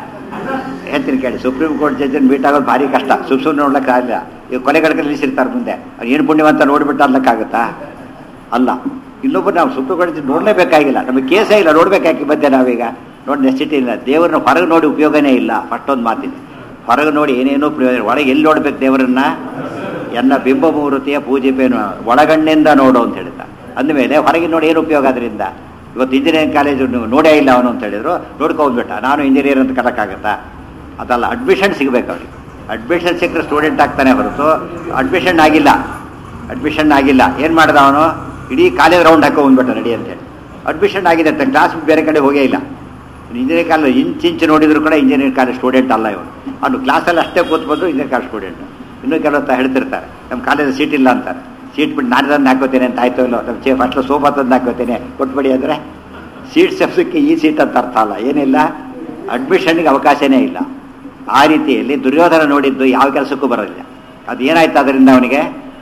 ಹೇಳ್ತೀನಿ ಕೇಳಿ, ಸುಪ್ರೀಂ ಕೋರ್ಟ್ ಜಡ್ಜನ್ನು ಮೀಟ್ ಆಗೋದು ಭಾರಿ ಕಷ್ಟ. ಸುಮ್ ಸುಮ್ಮನೆ ನೋಡ್ಲಿಕ್ಕೆ ಆಗಲ್ಲ. ಈಗ ಕೊಲೆಗಡಕ ನಿಲ್ಲಿಸಿರ್ತಾರೆ ಮುಂದೆ, ಅವ್ರು ಏನು ಪುಣ್ಯವಂತ ನೋಡಿಬಿಟ್ಟು ಅನ್ಲಕ್ಕಾಗುತ್ತಾ? ಅಲ್ಲ. ಇನ್ನೊಬ್ಬರು ನಾವು ಸುಪ್ರೀಂ ಕೋರ್ಟ್ ನೋಡಲೇಬೇಕಾಗಿಲ್ಲ, ನಮಗೆ ಕೇಸೇ ಇಲ್ಲ, ನೋಡ್ಬೇಕಾಗಿ ಬಂದೆ ನಾವೀಗ ನೋಡಿ ನೆಸಿಟಿ ಇಲ್ಲ. ದೇವ್ರನ್ನ ಹೊರಗೆ ನೋಡಿ ಉಪಯೋಗನೇ ಇಲ್ಲ. ಫಸ್ಟೊಂದು ಮಾತಿದೆ, ಹೊರಗೆ ನೋಡಿ ಏನೇನೋ ಪ್ರಯೋಜನ. ಒಳಗೆ ಎಲ್ಲಿ ನೋಡ್ಬೇಕು ದೇವರನ್ನ? ಎನ್ನ ಬಿಂಬ ಮೂರ್ತಿಯ ಪೂಜೆ ಪೇನು ಒಳಗಣ್ಣಿಂದ ನೋಡು ಅಂತ ಹೇಳಿದ. ಅಂದಮೇಲೆ ಹೊರಗೆ ನೋಡಿ ಏನು ಉಪಯೋಗ ಅದರಿಂದ? ಇವತ್ತು ಇಂಜಿನಿಯರಿಂಗ್ ಕಾಲೇಜು ನೋಡೇ ಇಲ್ಲ ಅವನು ಅಂತ ಹೇಳಿದ್ರು, ನೋಡ್ಕೊಂಡ್ಬಿಟ್ಟ ನಾನು ಇಂಜಿನಿಯರ್ ಅಂತ ಕರೋಕ್ಕಾಗತ್ತಾ? ಅದಲ್ಲ, ಅಡ್ಮಿಷನ್ ಸಿಗಬೇಕು ಅವ್ರಿಗೆ. ಅಡ್ಮಿಷನ್ ಸಿಕ್ಕರೆ ಸ್ಟೂಡೆಂಟ್ ಆಗ್ತಾನೆ ಹೊರತು ಅಡ್ಮಿಷನ್ ಆಗಿಲ್ಲ. ಅಡ್ಮಿಷನ್ ಆಗಿಲ್ಲ ಏನು ಮಾಡ್ದ ಅವನು? ಇಡೀ ಕಾಲೇಜ್ ರೌಂಡ್ ಹಾಕೋ ಬಂದ್ಬಿಟ್ಟ ನಡಿ ಅಂತೇಳಿ. ಅಡ್ಮಿಷನ್ ಆಗಿದೆ ಅಂತ ಕ್ಲಾಸ್ ಬೇರೆ ಕಡೆ ಹೋಗೇ ಇಲ್ಲ. ಇಂಜಿನಿಯರಿಂಗ್ ಕಾಲೇಜ್ ಇಂಚಿಂಚು ನೋಡಿದ್ರು ಕೂಡ ಇಂಜಿನಿಯರಿಂಗ್ ಕಾಲೇಜ್ ಸ್ಟೂಡೆಂಟ್ ಅಲ್ಲ ಇವನು. ಅವನು ಕ್ಲಾಸಲ್ಲಿ ಅಷ್ಟೇ ಕೂತ್ ಬಂದು ಇಂಜಿನಿಯರಿಂಗ್ ಕಾಲೇಜ್ ಸ್ಟೂಡೆಂಟ್. ಇನ್ನೂ ಕೆಲವತ್ತ ಹೇಳ್ತಿರ್ತಾರೆ ನಮ್ಮ ಕಾಲೇಜ್ ಸೀಟ್ ಇಲ್ಲ ಅಂತಾರೆ. ಸೀಟ್ ಬಿಟ್ಟು ನಾನು ತಂದು ಹಾಕೋತೇನೆ ಅಂತ ಆಯ್ತು ಇಲ್ಲೋ, ನಮ್ಮ ಚೇ ಫಸ್ಟ್ ಸೋಫಾ ತಂದು ಹಾಕೋತೇನೆ ಕೊಟ್ಬಿಡಿ ಅಂದರೆ ಸೀಟ್ ಶಬ್ದಕ್ಕೆ ಈ ಸೀಟ್ ಅಂತ ಅರ್ಥ ಅಲ್ಲ. ಏನಿಲ್ಲ, ಅಡ್ಮಿಷನ್ಗೆ ಅವಕಾಶನೇ ಇಲ್ಲ. ಆ ರೀತಿಯಲ್ಲಿ ದುರ್ಯೋಧನ ನೋಡಿದ್ದು ಯಾವ ಕೆಲಸಕ್ಕೂ ಬರೋದಿಲ್ಲ. ಅದು ಏನಾಯ್ತು ಅದರಿಂದ ಅವನಿಗೆ?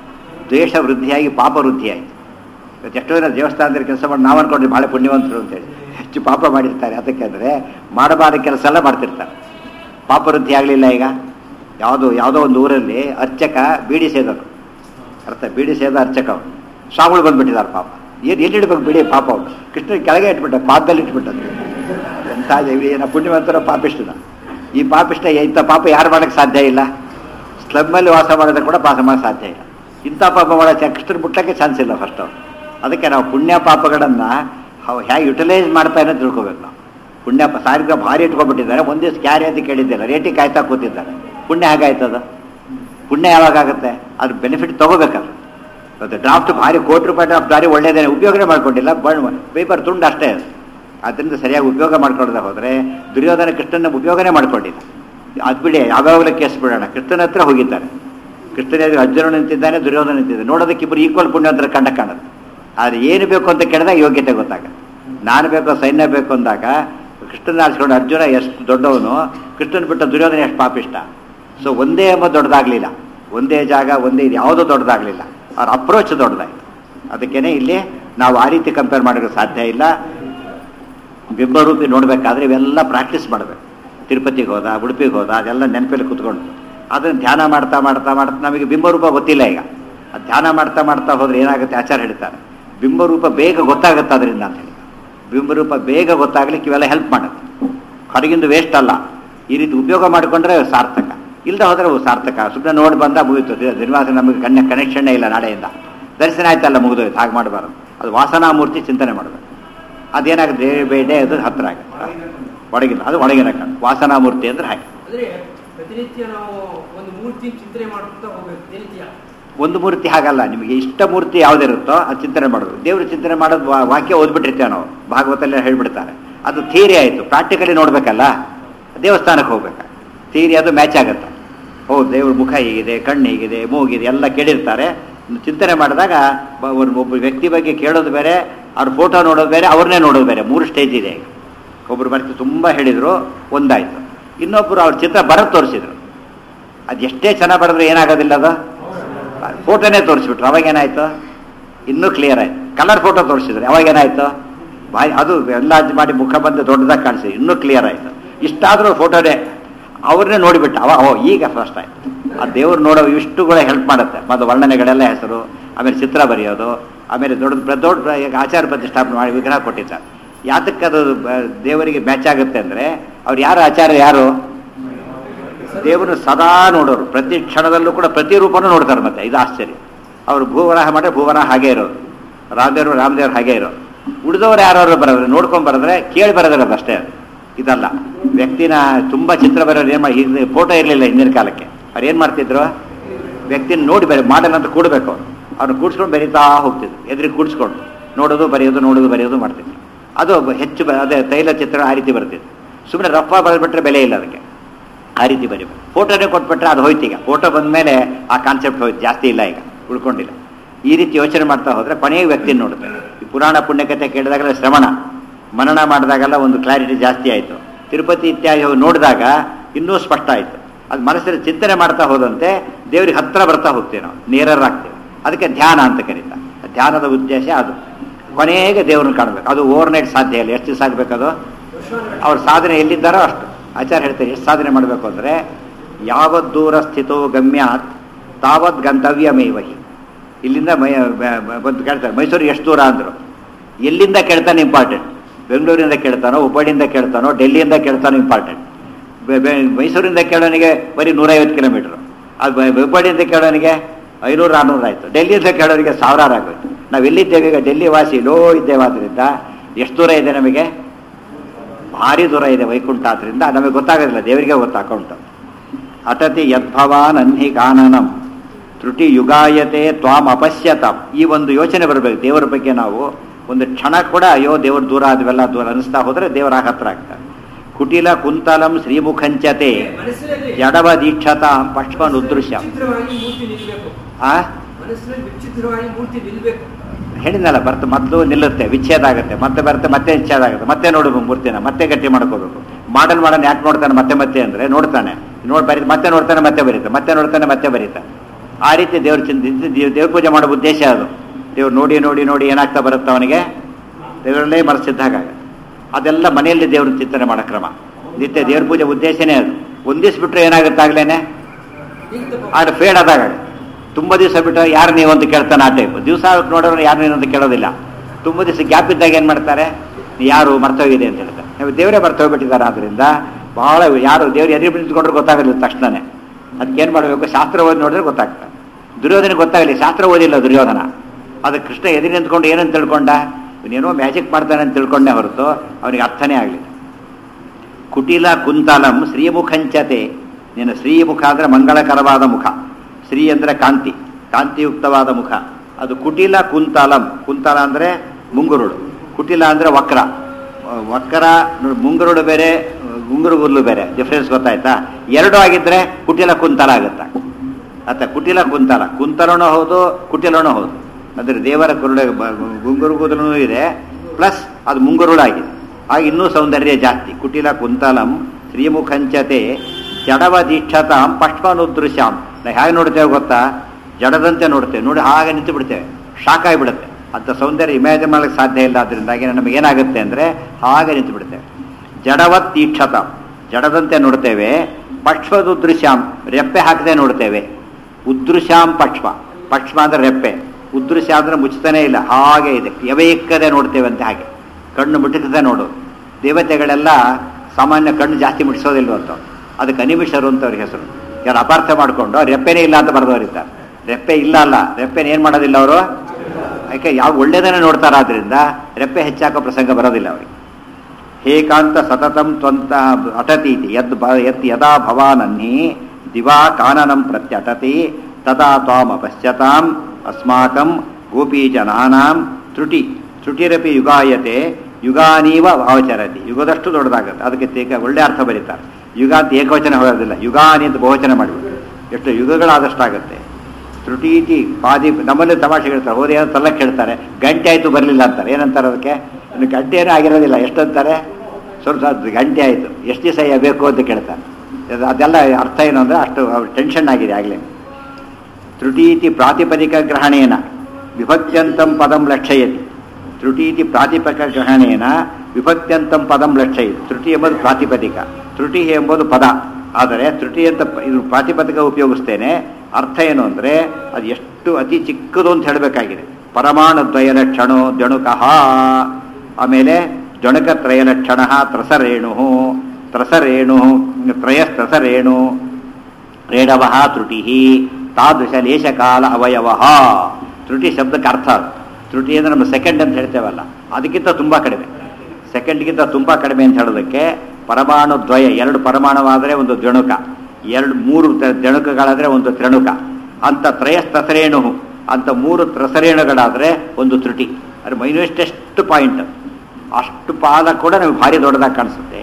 ದ್ವೇಷ ವೃದ್ಧಿಯಾಗಿ ಪಾಪ ವೃದ್ಧಿಯಾಯಿತು. ಇವತ್ತು ಎಷ್ಟೋ ಜನ ದೇವಸ್ಥಾನದಲ್ಲಿ ಕೆಲಸ ಮಾಡಿ ನಾವು ಅನ್ಕೊಂಡ್ರೆ ಭಾಳ ಪುಣ್ಯವಂತರು ಅಂತೇಳಿ ಹೆಚ್ಚು ಪಾಪ ಮಾಡಿರ್ತಾರೆ. ಅದಕ್ಕೆ ಅಂದರೆ ಮಾಡಬಾರ ಕೆಲಸ ಎಲ್ಲ ಮಾಡ್ತಿರ್ತಾರೆ. ಪಾಪ ವೃದ್ಧಿ ಆಗಲಿಲ್ಲ. ಈಗ ಯಾವುದೋ ಯಾವುದೋ ಒಂದು ಊರಲ್ಲಿ ಅರ್ಚಕ ಬೀಡಿ ಸೇದೋದು, ಅರ್ಥ ಬೀಡಿ ಸೇದ ಅರ್ಚಕ ಅವನು ಸ್ವಾಮಿಗಳು ಬಂದುಬಿಟ್ಟಿದ್ದಾರೆ. ಪಾಪ ಏನು ಎಲ್ಲಿ ಇಡ್ಬೇಕು ಬಿಡಿ, ಪಾಪ ಅವನು ಕೃಷ್ಣ ಕೆಳಗೆ ಇಟ್ಬಿಟ್ಟ, ಪಾದದಲ್ಲಿ ಇಟ್ಬಿಟ್ಟದ್ದು. ಎಂಥ ಏನೋ ಪುಣ್ಯವಂತರ ಪಾಪಿಷ್ಟದ. ಈ ಪಾಪಿಷ್ಟ ಇಂಥ ಪಾಪ ಯಾರು ಮಾಡೋಕ್ಕೆ ಸಾಧ್ಯ ಇಲ್ಲ. ಸ್ಲಮ್ಮಲ್ಲಿ ವಾಸ ಮಾಡೋದಕ್ಕೆ ಕೂಡ ಪಾಪ ಮಾಡೋಕ್ಕೆ ಸಾಧ್ಯ ಇಲ್ಲ. ಇಂಥ ಪಾಪ ಮಾಡೋಕ್ಕೆ ಕೃಷ್ಣನ ಮುಟ್ಟಕ್ಕೆ ಚಾನ್ಸ್ ಇಲ್ಲ ಫಸ್ಟ್ ಅವ್ರು. ಅದಕ್ಕೆ ನಾವು ಪುಣ್ಯ ಪಾಪಗಳನ್ನು ಹೇಗೆ ಯುಟಿಲೈಸ್ ಮಾಡ್ತಾ ಅನ್ನೋದು ತಿಳ್ಕೊಬೇಕು ನಾವು. ಪುಣ್ಯ ಸಾರಿಗೆ ಭಾರಿ ಇಟ್ಕೊಂಡ್ಬಿಟ್ಟಿದ್ದಾರೆ. ಒಂದೇ ಕ್ಯಾರಿ ಅಂತ ಕೇಳಿದ್ದಿಲ್ಲ, ರೇಟಿಗೆ ಕಾಯ್ತಾ ಕೂತಿದ್ದಾರೆ. ಪುಣ್ಯ ಹೇಗಾಯ್ತದ? ಪುಣ್ಯ ಯಾವಾಗುತ್ತೆ? ಅದ್ರ ಬೆನಿಫಿಟ್ ತೊಗೋಬೇಕಲ್ಲ. ಮತ್ತು ಡ್ರಾಫ್ಟ್ ಭಾರಿ ಕೋಟಿ ರೂಪಾಯಿ ಡ್ರಾಫ್ಟ್ ಭಾರಿ ಒಳ್ಳೇದೇ, ಉಪಯೋಗನೇ ಮಾಡ್ಕೊಂಡಿಲ್ಲ, ಬಣ್ಣ ಪೇಪರ್ ತುಂಡು ಅಷ್ಟೇ. ಅದರಿಂದ ಸರಿಯಾಗಿ ಉಪಯೋಗ ಮಾಡ್ಕೊಳ್ಳದೆ ಹೋದರೆ ದುರ್ಯೋಧನ ಕೃಷ್ಣನ ಉಪಯೋಗನೇ ಮಾಡ್ಕೊಂಡಿಲ್ಲ. ಅದು ಬಿಡಿ, ಯಾವ್ಯಾವಾಗಲೇ ಕೇಸ್ ಬಿಡೋಣ. ಕೃಷ್ಣನ ಹತ್ರ ಹೋಗಿದ್ದಾರೆ. ಕೃಷ್ಣನ ಅರ್ಜುನ ನಿಂತಿದ್ದಾನೆ, ದುರ್ಯೋಧನ ನಿಂತಿದ್ದಾನೆ. ನೋಡೋದಕ್ಕೆ ಇಬ್ಬರು ಈಕ್ವಲ್ ಪುಣ್ಯವಂತರ ಕಂಡ ಕಾಣುತ್ತೆ. ಆದರೆ ಏನು ಬೇಕು ಅಂತ ಕೇಳಿದಾಗ ಯೋಗ್ಯತೆ ಗೊತ್ತಾಗುತ್ತೆ. ನಾನು ಬೇಕೋ ಸೈನ್ಯ ಬೇಕು ಅಂದಾಗ ಕೃಷ್ಣನ ಆರಿಸ್ಕೊಂಡು ಅರ್ಜುನ ಎಷ್ಟು ದೊಡ್ಡವನು, ಕೃಷ್ಣನ ಬಿಟ್ಟ ದುರ್ಯೋಧನ ಎಷ್ಟು ಪಾಪಿಷ್ಟ. ಸೊ ಒಂದೇ ಎಂಬ ದೊಡ್ಡದಾಗಲಿಲ್ಲ, ಒಂದೇ ಜಾಗ ಒಂದೇ ಇದು ಯಾವುದೂ ದೊಡ್ಡದಾಗಲಿಲ್ಲ. ಅವ್ರ ಅಪ್ರೋಚ್ ದೊಡ್ಡದಾಯಿತು. ಅದಕ್ಕೇನೆ ಇಲ್ಲಿ ನಾವು ಆ ರೀತಿ ಕಂಪೇರ್ ಮಾಡೋಕ್ಕೆ ಸಾಧ್ಯ ಇಲ್ಲ. ಬಿಂಬರೂಪಿ ನೋಡಬೇಕಾದ್ರೆ ಇವೆಲ್ಲ ಪ್ರಾಕ್ಟೀಸ್ ಮಾಡಬೇಕು. ತಿರುಪತಿಗೆ ಹೋದ, ಉಡುಪಿಗೆ ಹೋದ, ಅದೆಲ್ಲ ನೆನಪಲ್ಲಿ ಕೂತ್ಕೊಂಡು ಅದನ್ನು ಧ್ಯಾನ ಮಾಡ್ತಾ ಮಾಡ್ತಾ ಮಾಡ್ತಾ ನಮಗೆ ಬಿಂಬರೂಪ ಗೊತ್ತಿಲ್ಲ. ಈಗ ಅದು ಧ್ಯಾನ ಮಾಡ್ತಾ ಮಾಡ್ತಾ ಹೋದರೆ ಏನಾಗುತ್ತೆ? ಆಚಾರ ಹೇಳ್ತಾರೆ, ಬಿಂಬರೂಪ ಬೇಗ ಗೊತ್ತಾಗುತ್ತೆ ಅದರಿಂದ ಅಂತ ಹೇಳಿ. ಬಿಂಬರೂಪ ಬೇಗ ಗೊತ್ತಾಗ್ಲಿಕ್ಕೆ ಇವೆಲ್ಲ ಹೆಲ್ಪ್ ಮಾಡುತ್ತೆ. ಹೊರಗಿಂದು ವೇಸ್ಟ್ ಅಲ್ಲ. ಈ ರೀತಿ ಉಪಯೋಗ ಮಾಡಿಕೊಂಡ್ರೆ ಸಾರ್ಥಕ, ಇಲ್ಲದೆ ಹೋದರೆ ಸಾರ್ಥಕ. ಸುಮ್ಮನೆ ನೋಡಿ ಬಂದ ಮುಗಿತು. ಶ್ರೀನಿವಾಸ ನಮಗೆ ಕಣ್ಣ ಕನೆಕ್ಷನ್ನೇ ಇಲ್ಲ. ನಾಳೆಯಿಂದ ದರ್ಶನ ಆಯ್ತಲ್ಲ, ಮುಗಿದೋಯ್ತು. ಹಾಗೆ ಮಾಡಬಾರ್ದು. ಅದು ವಾಸನಾ ಮೂರ್ತಿ ಚಿಂತನೆ ಮಾಡಬೇಕು. ಅದೇನಾಗುತ್ತೆ? ಬೇಡೆ ಅದು ಹತ್ತಿರ ಆಗುತ್ತೆ. ಒಳಗಿನ ಅದು ಒಳಗಿನ ಕಣ್ಣು. ವಾಸನಾ ಮೂರ್ತಿ ಅಂದ್ರೆ ಹಾಗೆ. ಒಂದು ಮೂರ್ತಿ ಹಾಗಲ್ಲ. ನಿಮಗೆ ಇಷ್ಟ ಮೂರ್ತಿ ಯಾವುದಿರುತ್ತೋ ಅದು ಚಿಂತನೆ ಮಾಡೋದು. ದೇವರು ಚಿಂತನೆ ಮಾಡೋದು ವಾಕ್ಯ ಓದ್ಬಿಟ್ಟಿರ್ತೇವೆ ನಾವು, ಭಾಗವತಲ್ಲೇ ಹೇಳ್ಬಿಡ್ತಾರೆ. ಅದು ಥಿಯರಿ ಆಯಿತು. ಪ್ರಾಕ್ಟಿಕಲಿ ನೋಡ್ಬೇಕಲ್ಲ, ದೇವಸ್ಥಾನಕ್ಕೆ ಹೋಗ್ಬೇಕು. ಥಿಯರಿ ಅದು ಮ್ಯಾಚ್ ಆಗುತ್ತೆ. ಹೌದು, ದೇವ್ರ ಮುಖ ಹೀಗಿದೆ, ಕಣ್ಣು ಹೀಗಿದೆ, ಮೂಗಿದೆ ಎಲ್ಲ ಕೇಳಿರ್ತಾರೆ. ಚಿಂತನೆ ಮಾಡಿದಾಗ ಒಬ್ಬ ವ್ಯಕ್ತಿ ಬಗ್ಗೆ ಕೇಳೋದು ಬೇರೆ, ಅವ್ರ ಫೋಟೋ ನೋಡೋದು ಬೇರೆ, ಅವ್ರನ್ನೇ ನೋಡೋದು ಬೇರೆ. ಮೂರು ಸ್ಟೇಜ್ ಇದೆ. ಒಬ್ಬರು ಬರ್ತಿ ತುಂಬ ಹೇಳಿದರು, ಒಂದಾಯಿತು. ಇನ್ನೊಬ್ಬರು ಅವ್ರ ಚಿತ್ರ ಬರೋದು ತೋರಿಸಿದ್ರು. ಅದು ಎಷ್ಟೇ ಚೆನ್ನಾಗಿ ಬರೆದ್ರು ಏನಾಗೋದಿಲ್ಲ. ಅದು ಫೋಟೋನೇ ತೋರಿಸ್ಬಿಟ್ರು. ಅವಾಗೇನಾಯಿತು? ಇನ್ನೂ ಕ್ಲಿಯರ್ ಆಯಿತು. ಕಲರ್ ಫೋಟೋ ತೋರಿಸಿದ್ರು. ಅವಾಗೇನಾಯಿತು? ಬಾಯ್ ಅದು ಎಲ್ಲ ಮಾಡಿ ಮುಖ ಬಂದು ದೊಡ್ಡದಾಗಿ ಕಾಣಿಸಿ ಇನ್ನೂ ಕ್ಲಿಯರ್ ಆಯಿತು. ಇಷ್ಟಾದರೂ ಫೋಟೋನೇ ಅವ್ರನ್ನೇ ನೋಡಿಬಿಟ್ಟು ಅವ ಓ ಈಗ ಫಸ್ಟ್ ಆಯಿತು. ಆ ದೇವ್ರು ನೋಡೋ ಇಷ್ಟುಗಳೇ ಹೆಲ್ಪ್ ಮಾಡುತ್ತೆ. ಮತ್ತು ವರ್ಣನೆಗಳೆಲ್ಲ ಹೆಸರು, ಆಮೇಲೆ ಚಿತ್ರ ಬರೆಯೋದು, ಆಮೇಲೆ ದೊಡ್ಡ ದೊಡ್ಡ ಈಗ ಆಚಾರ ಪ್ರತಿಷ್ಠಾಪನೆ ಮಾಡಿ ವಿಗ್ರಹ ಕೊಟ್ಟಿದ್ದಾರೆ. ಯಾತಕ್ಕೆ ಅದು ದೇವರಿಗೆ ಮ್ಯಾಚ್ ಆಗುತ್ತೆ ಅಂದರೆ, ಅವ್ರು ಯಾರು ಆಚಾರ್ಯ? ಯಾರು? ದೇವರು ಸದಾ ನೋಡೋರು. ಪ್ರತಿ ಕ್ಷಣದಲ್ಲೂ ಕೂಡ ಪ್ರತಿ ರೂಪನೂ ನೋಡ್ತಾರೆ. ಮತ್ತೆ ಇದು ಆಶ್ಚರ್ಯ. ಅವರು ಭೂವರಾಹ ಮಾಡಿದ್ರೆ ಭೂವರಾಹ ಹಾಗೇ ಇರೋದು, ರಾಮದೇವರು ರಾಮದೇವ್ರು ಹಾಗೇ ಇರೋದು. ಉಳಿದವ್ರು ಯಾರು ಬರೋದ್ರೆ ನೋಡ್ಕೊಂಡು ಬರೋದ್ರೆ ಕೇಳಿ ಬರೋದಿರೋದು ಅಷ್ಟೇ. ಅದು ಇದಲ್ಲ. ವ್ಯಕ್ತಿನ ತುಂಬ ಚಿತ್ರ ಬರೋರು ಏನು ಮಾಡಿ, ಹಿಂದೆ ಫೋಟೋ ಇರಲಿಲ್ಲ ಹಿಂದಿನ ಕಾಲಕ್ಕೆ. ಅವ್ರು ಏನು ಮಾಡ್ತಿದ್ರು? ವ್ಯಕ್ತಿನ ನೋಡಿ ಬರೀ ಮಾಡಲ್ ಅಂತ ಕೂಡಬೇಕು. ಅವರು ಅವ್ರನ್ನ ಕೂಡ್ಸ್ಕೊಂಡು ಬರೀತಾ ಹೋಗ್ತಿದ್ರು. ಎದುರಿಗೆ ಕೂಡಿಸ್ಕೊಂಡು ನೋಡೋದು ಬರೆಯೋದು ನೋಡೋದು ಬರೆಯೋದು ಮಾಡ್ತಿದ್ರು. ಅದು ಹೆಚ್ಚು ಅದೇ ತೈಲ ಚಿತ್ರ ಆ ರೀತಿ ಬರ್ತಿತ್ತು. ಸುಮ್ಮನೆ ರಫ ಬರೆದ್ಬಿಟ್ರೆ ಬೆಲೆ ಇಲ್ಲ ಅದಕ್ಕೆ. ಆ ರೀತಿ ಬರೀಬೇಕು. ಫೋಟೋನೇ ಕೊಟ್ಬಿಟ್ರೆ ಅದು ಹೋಯ್ತು. ಈಗ ಫೋಟೋ ಬಂದ ಮೇಲೆ ಆ ಕಾನ್ಸೆಪ್ಟ್ ಹೋಯ್ತು, ಜಾಸ್ತಿ ಇಲ್ಲ, ಈಗ ಉಳ್ಕೊಂಡಿಲ್ಲ. ಈ ರೀತಿ ಯೋಚನೆ ಮಾಡ್ತಾ ಹೋದರೆ ಕೊನೆಯ ವ್ಯಕ್ತಿ ನೋಡುತ್ತೆ. ಈ ಪುರಾಣ ಪುಣ್ಯಕಥೆ ಕೇಳಿದಾಗಲೇ ಶ್ರವಣ ಮನನ ಮಾಡಿದಾಗೆಲ್ಲ ಒಂದು ಕ್ಲಾರಿಟಿ ಜಾಸ್ತಿ ಆಯಿತು. ತಿರುಪತಿ ಇತ್ಯಾದಿ ನೋಡಿದಾಗ ಇನ್ನೂ ಸ್ಪಷ್ಟ ಆಯಿತು. ಅದು ಮನಸ್ಸಲ್ಲಿ ಚಿಂತನೆ ಮಾಡ್ತಾ ಹೋದಂತೆ ದೇವರಿಗೆ ಹತ್ತಿರ ಬರ್ತಾ ಹೋಗ್ತೀವಿ, ನಾವು ನೇರರಾಗ್ತೇವೆ. ಅದಕ್ಕೆ ಧ್ಯಾನ ಅಂತ ಕರೀತಾರೆ. ಧ್ಯಾನದ ಉದ್ದೇಶ ಅದು. ಕೊನೆಗೆ ದೇವ್ರನ್ನ ಕಾಣಬೇಕು. ಅದು ಓವರ್ ನೈಟ್ ಸಾಧ್ಯ ಇಲ್ಲ. ಎಷ್ಟು ದಿವಸ ಆಗಬೇಕದು? ಅವ್ರ ಸಾಧನೆ ಎಲ್ಲಿದ್ದಾರೋ ಅಷ್ಟು. ಆಚಾರ್ಯ ಹೇಳ್ತಾರೆ ಎಷ್ಟು ಸಾಧನೆ ಮಾಡಬೇಕು ಅಂದರೆ, ಯಾವತ್ ದೂರ ಸ್ಥಿತೋ ಗಮ್ಯಾತ್ ತಾವತ್ ಗಂತವ್ಯಮೇವಹಿ. ಇಲ್ಲಿಂದ ಮೈ ಬಂದು ಕೇಳ್ತಾರೆ ಮೈಸೂರಿಗೆ ಎಷ್ಟು ದೂರ ಅಂದರು. ಎಲ್ಲಿಂದ ಕೇಳ್ತಾನೆ ಇಂಪಾರ್ಟೆಂಟ್. ಬೆಂಗಳೂರಿಂದ ಕೇಳ್ತಾನೋ, ಹುಬ್ಬಳ್ಳಿಯಿಂದ ಕೇಳ್ತಾನೋ, ಡೆಲ್ಲಿಯಿಂದ ಕೇಳ್ತಾನೋ ಇಂಪಾರ್ಟೆಂಟ್. ಮೈಸೂರಿಂದ ಕೇಳೋನಿಗೆ ಬರೀ ನೂರೈವತ್ತು ಕಿಲೋಮೀಟ್ರು, ಅದು ಹುಬ್ಬಳ್ಳಿಯಿಂದ ಕೇಳೋನಿಗೆ ಐನೂರು ಆರುನೂರು ಆಯಿತು. ಡೆಲ್ಲಿಯಿಂದ ಕೇಳೋರಿಗೆ ಸಾವಿರಾರು ಆಗೋಯ್ತು. ನಾವು ಎಲ್ಲಿದ್ದೇವೆ ಈಗ? ಡೆಲ್ಲಿ ವಾಸಿ ಲೋ ಇದ್ದೇವಾದ್ರಿಂದ ಎಷ್ಟು ದೂರ ಇದೆ ನಮಗೆ? ಭಾರಿ ದೂರ ಇದೆ ವೈಕುಂಠ. ಆದ್ದರಿಂದ ನಮಗೆ ಗೊತ್ತಾಗೋದಿಲ್ಲ, ದೇವರಿಗೆ ಗೊತ್ತಾಕೊಂಡು. ಅಟತಿ ಯದ್ಭವಾನ್ ಅನ್ಹಿ ಕಾನನಂ ತ್ರುಟಿ ಯುಗಾಯತೆ ತ್ವಾಮ್ ಅಪಶ್ಯತಾಂ. ಈ ಒಂದು ಯೋಚನೆ ಬರಬೇಕು ದೇವರ ಬಗ್ಗೆ. ನಾವು ಒಂದು ಕ್ಷಣ ಕೂಡ ಅಯ್ಯೋ ದೇವರು ದೂರ ಆದವೆಲ್ಲ ದೂರ ಅನಿಸ್ತಾ ಹೋದರೆ ದೇವರ ಹತ್ರ ಆಗ್ತಾರೆ. ಕುಟಿಲ ಕುಂತಲಂ ಶ್ರೀಮುಖಂಚತೆ ಜಡವ ದೀಕ್ಷತಾಂ ಪಶ್ಮನ್ ಉದೃಶ್ಯ. ಆ ಹೇಳಿದ್ನಲ್ಲ, ಬರ್ತ ಮೊದಲು ನಿಲ್ಲುತ್ತೆ, ವಿಚ್ಛೇದ ಆಗುತ್ತೆ, ಮತ್ತೆ ಬರುತ್ತೆ, ಮತ್ತೆ ವಿಚ್ಛೇದ ಆಗುತ್ತೆ, ಮತ್ತೆ ನೋಡಬೇಕು ಮೂರ್ತಿನ, ಮತ್ತೆ ಗಟ್ಟಿ ಮಾಡ್ಕೋಬೇಕು. ಮಾಡಲ್ ಮಾಡೋಣ ಯಾಕೆ ನೋಡ್ತಾನೆ ಮತ್ತೆ ಮತ್ತೆ ಅಂದರೆ ನೋಡ್ತಾನೆ, ನೋಡಿ ಬರೀ ಮತ್ತೆ ನೋಡ್ತಾನೆ, ಮತ್ತೆ ಬರೀತಾನೆ, ಮತ್ತೆ ನೋಡ್ತಾನೆ, ಮತ್ತೆ ಬರೀತಾನೆ. ಆ ರೀತಿ ದೇವ್ರ ಚಿಂತೆ ದೇವ್ರ ಪೂಜೆ ಮಾಡೋ ಉದ್ದೇಶ ಅದು. ದೇವ್ರು ನೋಡಿ ನೋಡಿ ನೋಡಿ ಏನಾಗ್ತಾ ಬರುತ್ತೆ ಅವನಿಗೆ? ದೇವರಲ್ಲೇ ಮನಸ್ಸಿದ್ದಾಗ ಅದೆಲ್ಲ ಮನೆಯಲ್ಲಿ ದೇವ್ರ ಚಿಂತನೆ ಮಾಡೋ ಕ್ರಮ. ನಿತ್ಯ ದೇವ್ರ ಪೂಜೆ ಉದ್ದೇಶನೇ ಅದು. ಒಂದಿವ್ಸ ಬಿಟ್ಟರೆ ಏನಾಗುತ್ತಾಗಲೇನೆ ಆಗ ಫೇಡ್ ಆದಾಗ. ತುಂಬ ದಿವಸ ಬಿಟ್ಟರೆ ಯಾರು ನೀವು ಅಂತ ಕೇಳ್ತಾನೆ. ಆ ಟೈಪ್ ದಿವಸ ನೋಡೋರು ಯಾರು ನೀವು ಅಂತ ಕೇಳೋದಿಲ್ಲ. ತುಂಬ ದಿವಸ ಗ್ಯಾಪ್ ಇದ್ದಾಗ ಏನು ಮಾಡ್ತಾರೆ? ಯಾರು ಮರ್ತೋಗಿದೆ ಅಂತ ಹೇಳ್ತಾರೆ. ನಾವು ದೇವರೇ ಮರ್ತೋಗ್ಬಿಟ್ಟಿದ್ದಾರೆ. ಆದ್ದರಿಂದ ಭಾಳ ಯಾರು ದೇವ್ರು ಎದುರು ನಿಂತ್ಕೊಂಡ್ರೆ ಗೊತ್ತಾಗಲಿಲ್ಲ ತಕ್ಷಣನೇ. ಅದಕ್ಕೇನು ಮಾಡಬೇಕು? ಶಾಸ್ತ್ರ ಓದಿ ನೋಡಿದ್ರೆ ಗೊತ್ತಾಗ್ತದೆ. ದುರ್ಯೋಧನ ಗೊತ್ತಾಗಲಿ, ಶಾಸ್ತ್ರ ಓದಿಲ್ಲ ದುರ್ಯೋಧನ. ಅದಕ್ಕೆ ಕೃಷ್ಣ ಎದುರು ನಿಂತ್ಕೊಂಡು ಏನಂತ ತಿಳ್ಕೊಂಡ? ಇವನೇನೋ ಮ್ಯಾಜಿಕ್ ಮಾಡ್ತಾನೆ ಅಂತ ತಿಳ್ಕೊಂಡೇ ಹೊರತು ಅವನಿಗೆ ಅರ್ಥನೇ ಆಗಲಿಲ್ಲ. ಕುಟಿಲ ಕುಂತಲಂ ಶ್ರೀಮುಖಂಚತೆ. ನಿನ್ನ ಶ್ರೀಮುಖ ಅಂದರೆ ಮಂಗಳಕರವಾದ ಮುಖ. ಶ್ರೀ ಅಂದರೆ ಕಾಂತಿ, ಕಾಂತಿಯುಕ್ತವಾದ ಮುಖ. ಅದು ಕುಟಿಲ ಕುಂತಲಂ. ಕುಂತಲ ಅಂದರೆ ಮುಂಗುರುಳು, ಕುಟಿಲ ಅಂದರೆ ವಕ್ರ. ವಕ್ರ ಮುಂಗುರುಳು ಬೇರೆ, ಗುಂಗುರು ಗುರ್ಲು ಬೇರೆ. ಡಿಫ್ರೆನ್ಸ್ ಗೊತ್ತಾಯ್ತಾ? ಎರಡು ಆಗಿದ್ರೆ ಕುಟಿಲ ಕುಂತಲ ಆಗುತ್ತಾ? ಅತ್ತ ಕುಟಿಲ ಕುಂತಲ, ಕುಂತಲನೂ ಹೌದು, ಕುಟಿಲನೂ ಹೌದು. ಅಂದರೆ ದೇವರ ಕುರುಳೆ ಗುಂಗುರು ಕೂದಲೂ ಇದೆ, ಪ್ಲಸ್ ಅದು ಮುಂಗುರುಳಾಗಿದೆ. ಆಗ ಇನ್ನೂ ಸೌಂದರ್ಯ ಜಾಸ್ತಿ. ಕುಟಿಲ ಕುಂತಲಂ ಶ್ರೀಮುಖಂಚತೆ ಜಡವ ದೀಕ್ಷತಾಂ ಪಶ್ಮನುದೃಶ್ಯಾಂ. ನಾವು ಹೇಗೆ ನೋಡ್ತೇವೆ ಗೊತ್ತಾ? ಜಡದಂತೆ ನೋಡ್ತೇವೆ. ನೋಡಿ ಹಾಗೆ ನಿಂತು ಬಿಡ್ತೇವೆ, ಶಾಕ್ ಆಗಿಬಿಡುತ್ತೆ. ಅಂಥ ಸೌಂದರ್ಯ ಇಮ್ಯಾಜಿನ್ ಮಾಡೋಕ್ಕೆ ಸಾಧ್ಯ ಇಲ್ಲ. ಅದರಿಂದಾಗಿ ನಮಗೇನಾಗುತ್ತೆ ಅಂದರೆ ಹಾಗೆ ನಿಂತು ಬಿಡ್ತೇವೆ. ಜಡವತ್ ದೀಕ್ಷತಾಂ, ಜಡದಂತೆ ನೋಡ್ತೇವೆ. ಪಶ್ಮದುದೃಶ್ಯಾಂ, ರೆಪ್ಪೆ ಹಾಕದೆ ನೋಡ್ತೇವೆ. ಉದೃಶ್ಯಾಂ ಪಕ್ಷ್ಮ, ಪಕ್ಷ್ಮ ಅಂದರೆ ರೆಪ್ಪೆ, ಉದೃಶ್ಯ ಅಂದರೆ ಮುಚ್ಚತಾನೇ ಇಲ್ಲ, ಹಾಗೆ ಇದೆ, ಎವೆಯಿಕ್ಕದೆ ನೋಡ್ತೇವೆ ಅಂತ. ಹಾಗೆ ಕಣ್ಣು ಮುಟ್ಟಿಸದೆ ನೋಡು. ದೇವತೆಗಳೆಲ್ಲ ಸಾಮಾನ್ಯ ಕಣ್ಣು ಜಾಸ್ತಿ ಮುಟ್ಟಿಸೋದಿಲ್ವಂತ. ಅದಕ್ಕೆ ಅನಿಮಿಷರು ಅಂತ ಅವ್ರಿಗೆ ಹೆಸರು. ಯಾರು ಅಪಾರ್ಥ ಮಾಡಿಕೊಂಡು ರೆಪ್ಪೆನೇ ಇಲ್ಲ ಅಂತ ಬರೆದವರಿದ್ದಾರೆ. ರೆಪ್ಪೆ ಇಲ್ಲ ಅಲ್ಲ, ರೆಪ್ಪೆನ ಏನು ಮಾಡೋದಿಲ್ಲ ಅವರು. ಯಾಕೆ ಯಾವ ಒಳ್ಳೆಯದನ್ನೇ ನೋಡ್ತಾರಾದ್ರಿಂದ ರೆಪ್ಪೆ ಹೆಚ್ಚಾಕೋ ಪ್ರಸಂಗ ಬರೋದಿಲ್ಲ ಅವರಿಗೆ. ಹೇಕಾಂತ ಸತತಂ ತ್ವಂತ ಅಟತೀತಿ ಯದ್ ಬ ಯತ್ ಯದಾ ಭವಾನನ್ಹಿ ದಿವಾ ಕಾನನಂ ಪ್ರತ್ಯಟತಿ ತದಾ ತ್ವಾಮ ಪಶ್ಯತಾಂ ಅಸ್ಮಾಕಂ ಗೋಪೀಜನಾನಾಂ ತ್ರುಟಿ ತ್ರುಟಿರಪಿ ಯುಗಾಯತೆ ಯುಗಾನೀವ ಭಾವಚರತಿ. ಯುಗದಷ್ಟು ದೊಡ್ಡದಾಗುತ್ತೆ. ಅದಕ್ಕೆ ತೇಕ ಒಳ್ಳೆ ಅರ್ಥ ಬರೀತಾರೆ. ಯುಗ ಅಂತ ಏಕವಚನ ಹೋಗೋದಿಲ್ಲ, ಯುಗಾನಿ ಅಂತ ಬಹುವಚನ ಮಾಡಿಬಿಟ್ಟು ಎಷ್ಟು ಯುಗಗಳಾದಷ್ಟಾಗುತ್ತೆ. ತ್ರುಟೀತಿ ಪಾದಿ. ನಮ್ಮಲ್ಲಿ ತಮಾಷೆ ಹೇಳ್ತಾರೆ, ಹೋದ ಏನೋ ತಲ್ಲಕ್ಕೆ ಹೇಳ್ತಾರೆ, ಗಂಟೆ ಆಯಿತು ಬರಲಿಲ್ಲ ಅಂತಾರೆ. ಏನಂತಾರೆ ಅದಕ್ಕೆ? ಇನ್ನು ಗಂಟೆ ಏನೂ ಆಗಿರೋದಿಲ್ಲ. ಎಷ್ಟಂತಾರೆ? ಸ್ವಲ್ಪ ಗಂಟೆ ಆಯಿತು, ಎಷ್ಟು ದಿವಸ ಬೇಕು ಅಂತ ಕೇಳ್ತಾರೆ. ಅದೆಲ್ಲ ಅರ್ಥ ಏನು ಅಂದರೆ ಅಷ್ಟು ಟೆನ್ಷನ್ ಆಗಿದೆ ಆಗಲೇ. ತ್ರುಟೀತಿ ಪ್ರಾತಿಪದಿಕ ಗ್ರಹಣೇನ ವಿಭಕ್ತ್ಯಂತಂ ಪದಂ ಲಕ್ಷಯತಿ. ತ್ರುಟೀತಿ ಪ್ರಾತಿಪದಿಕ ಗ್ರಹಣೇನ ವಿಭಕ್ತ್ಯಂತಂ ಪದಂ ಲಕ್ಷಯತಿ. ತ್ರುಟಿ ಎಂಬುದು ಪ್ರಾತಿಪದಿಕ, ತ್ರುಟಿ ಎಂಬುದು ಪದ. ಆದರೆ ತ್ರುಟಿ ಅಂತ ಇದು ಪ್ರಾತಿಪದಿಕ ಉಪಯೋಗಿಸ್ತೇನೆ. ಅರ್ಥ ಏನು ಅಂದರೆ ಅದು ಎಷ್ಟು ಅತಿ ಚಿಕ್ಕದು ಅಂತ ಹೇಳಬೇಕಾಗಿದೆ. ಪರಮಾಣು ದ್ವಯಲಕ್ಷಣೋ ಜಣುಕಃ. ಆಮೇಲೆ ಜಣುಕ ತ್ರಯಲಕ್ಷಣ ತ್ರಸರೇಣು ತ್ರಸರೇಣು ತ್ರಯಸ್ತ್ರಸರೇಣು ರೇಣವ ತ್ರುಟಿ ತಾದೃಶ ಲೇಷಕಾಲ ಅವಯವ. ತ್ರುಟಿ ಶಬ್ದಕ್ಕೆ ಅರ್ಥ. ತ್ರುಟಿ ಅಂದರೆ ನಮ್ಮ ಸೆಕೆಂಡ್ ಅಂತ ಹೇಳ್ತೇವಲ್ಲ, ಅದಕ್ಕಿಂತ ತುಂಬ ಕಡಿಮೆ. ಸೆಕೆಂಡ್ಗಿಂತ ತುಂಬ ಕಡಿಮೆ ಅಂತ ಹೇಳೋದಕ್ಕೆ ಪರಮಾಣು ದ್ವಯ, ಎರಡು ಪರಮಾಣುವಾದರೆ ಒಂದು ಜಣುಕ, ಎರಡು ಮೂರು ಜಣುಕಗಳಾದರೆ ಒಂದು ತ್ರಣುಕ ಅಂತ. ತ್ರಯಸ್ತ್ರಸರೇಣು ಅಂತ ಮೂರು ತ್ರಸರೇಣುಗಳಾದರೆ ಒಂದು ತ್ರುಟಿ. ಅದು ಮೈನಷ್ಟೆಷ್ಟು ಪಾಯಿಂಟ್, ಅಷ್ಟು ಪಾದ ಕೂಡ ನಮಗೆ ಭಾರಿ ದೊಡ್ಡದಾಗಿ ಕಾಣಿಸುತ್ತೆ.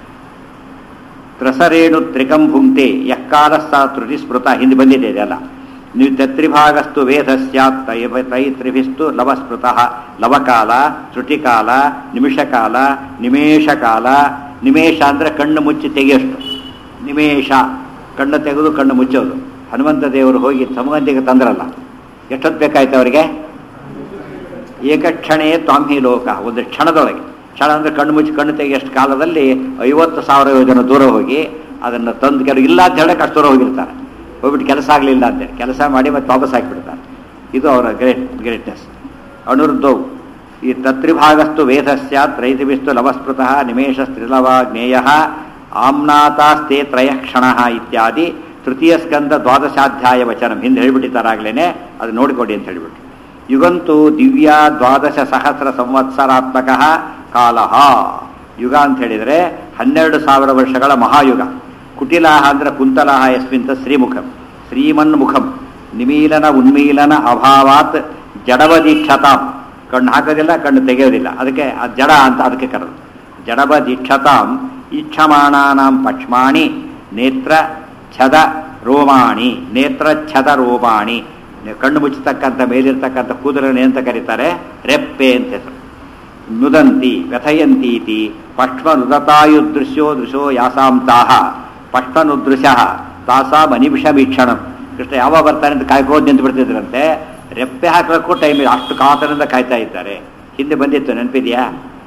ತ್ರಸರೇಣು ತ್ರಿಕಂ ಭುಂಕ್ತೆ ಯಕ್ಕಾಲ ಸಾ ತ್ರುಟಿ ಸ್ಮೃತ. ಹಿಂದೆ ಬಂದಿದೆ ಇದೆಲ್ಲ. ನೀವು ತತ್ರಿಭಾಗಸ್ತು ವೇದ ಸ್ಯಾತ್ ತೈ ತೈ ತ್ರಿಭಿಸ್ತು ಲವಸ್ಮೃತಃ. ಲವಕಾಲ, ತ್ರುಟಿಕಾಲ, ನಿಮಿಷಕಾಲ, ನಿಮೇಷಕಾಲ. ನಿಮೇಷ ಅಂದರೆ ಕಣ್ಣು ಮುಚ್ಚಿ ತೆಗೆಯಷ್ಟು. ನಿಮೇಷ ಕಣ್ಣು ತೆಗೆದು ಕಣ್ಣು ಮುಚ್ಚೋದು. ಹನುಮಂತ ದೇವರು ಹೋಗಿ ಸಮಗಂಧಿಗೆ ತಂದ್ರಲ್ಲ, ಎಷ್ಟೊತ್ತು ಬೇಕಾಯ್ತು ಅವರಿಗೆ? ಏಕಕ್ಷಣೇ ತ್ವಾಂಹಿ ಲೋಕ, ಒಂದು ಕ್ಷಣದೊಳಗೆ, ಕ್ಷಣ ಅಂದರೆ ಕಣ್ಣು ಮುಚ್ಚಿ ಕಣ್ಣು ತೆಗೆಯಷ್ಟು ಕಾಲದಲ್ಲಿ ಐವತ್ತು ಸಾವಿರ ಯೋಜನೆ ದೂರ ಹೋಗಿ ಅದನ್ನು ತಂದು ಕೆಲವು ಇಲ್ಲ ಅಂತ ಹೇಳಕ್ಕೆ ಅಷ್ಟು ದೂರ ಹೋಗಿರ್ತಾರೆ. ಹೋಗ್ಬಿಟ್ಟು ಕೆಲಸ ಆಗಲಿಲ್ಲ ಅಂತೇಳಿ ಕೆಲಸ ಮಾಡಿ ಮತ್ತೆ ವಾಪಸ್ ಹಾಕಿಬಿಡ್ತಾರೆ. ಇದು ಅವರ ಗ್ರೇಟ್ ಗ್ರೇಟ್ನೆಸ್. ಅನುರುದ್ಧವು ಈ ತತ್ರಿಭಾಗಸ್ತು ವೇದಸ್ಯ ತ್ರೈತಿವಿಸ್ತು ಲವಸ್ಮೃತಃ ನಿಮೇಶ ಸ್ತ್ರಿಲವ ಜ್ಞೇಯ ಆಮ್ನಾತಾಸ್ತೆ ತ್ರಯ ಕ್ಷಣ ಇತ್ಯಾದಿ ತೃತೀಯ ಸ್ಕಂದ ದ್ವಾದಶಾಧ್ಯಾಯ ವಚನ ಹಿಂದೆ ಹೇಳಿಬಿಟ್ಟಿದ್ದಾರಾಗ್ಲೇ ಅದು ನೋಡಿಕೊಡಿ ಅಂತ ಹೇಳಿಬಿಟ್ಟು. ಯುಗಂತೂ ದಿವ್ಯ ದ್ವಾದಶ ಸಹಸ್ರ ಸಂವತ್ಸರಾತ್ಮಕ ಕಾಲ. ಯುಗ ಅಂತ ಹೇಳಿದರೆ ಹನ್ನೆರಡು ಸಾವಿರ ವರ್ಷಗಳ ಮಹಾಯುಗ. ಕುಟಿಲಾಹ ಅಂದ್ರೆ ಕುಂತಲಾಹ ಯಸ್ಮಿಂತ ಶ್ರೀಮುಖಂ ಶ್ರೀಮನ್ಮುಖಂ ನಿಮೀಲನ ಉನ್ಮೀಲನ ಅಭಾವಾತ್ ಜಡವದೀಕ್ಷತಾಂ, ಕಣ್ಣು ಹಾಕೋದಿಲ್ಲ ಕಣ್ಣು ತೆಗೆಯೋದಿಲ್ಲ, ಅದಕ್ಕೆ ಅದು ಜಡ ಅಂತ ಅದಕ್ಕೆ ಕರೆದು. ಜಡವದೀಕ್ಷತಾಂ ಈಕ್ಷಮಾಣಾನಾಂ ಪಕ್ಷ್ಮಾಣಿ ನೇತ್ರ ಛದ ರೋಮಾಣಿ, ನೇತ್ರ ಛದ ರೋಮಾಣಿ, ಕಣ್ಣು ಮುಚ್ಚತಕ್ಕಂಥ ಮೇಲಿರ್ತಕ್ಕಂಥ ಕೂದಲನೆ ಅಂತ ಕರೀತಾರೆ ರೆಪ್ಪೆ ಅಂತ ಹೆಸರು. ನುದಂತಿ ವ್ಯಥಯಂತೀತಿ ಪಕ್ಷ್ಮನುದತಾಯುದೃಶ್ಯೋ ದೃಶೋ ಯಾಸಾಂತಾಹ ಪಕ್ಷ್ಮನುದೃಶಃ ತಾಸಾಂ ಅನಿಮಿಷಮೀಕ್ಷಣಂ. ಕೃಷ್ಣ ಯಾವಾಗ ಬರ್ತಾನೆ ಅಂತ ಕಾಯ್ಕೋದು ನಿಂತು ಬಿಡ್ತಿದ್ರಂತೆ. ರೆಪ್ಪೆ ಹಾಕಲಿಕ್ಕೂ ಟೈಮ್ ಇದೆ, ಅಷ್ಟು ಕಾತರದಿಂದ ಕಾಯ್ತಾ ಇದ್ದಾರೆ. ಹಿಂದೆ ಬಂದಿತ್ತು, ನೆನಪಿದೆಯಾ?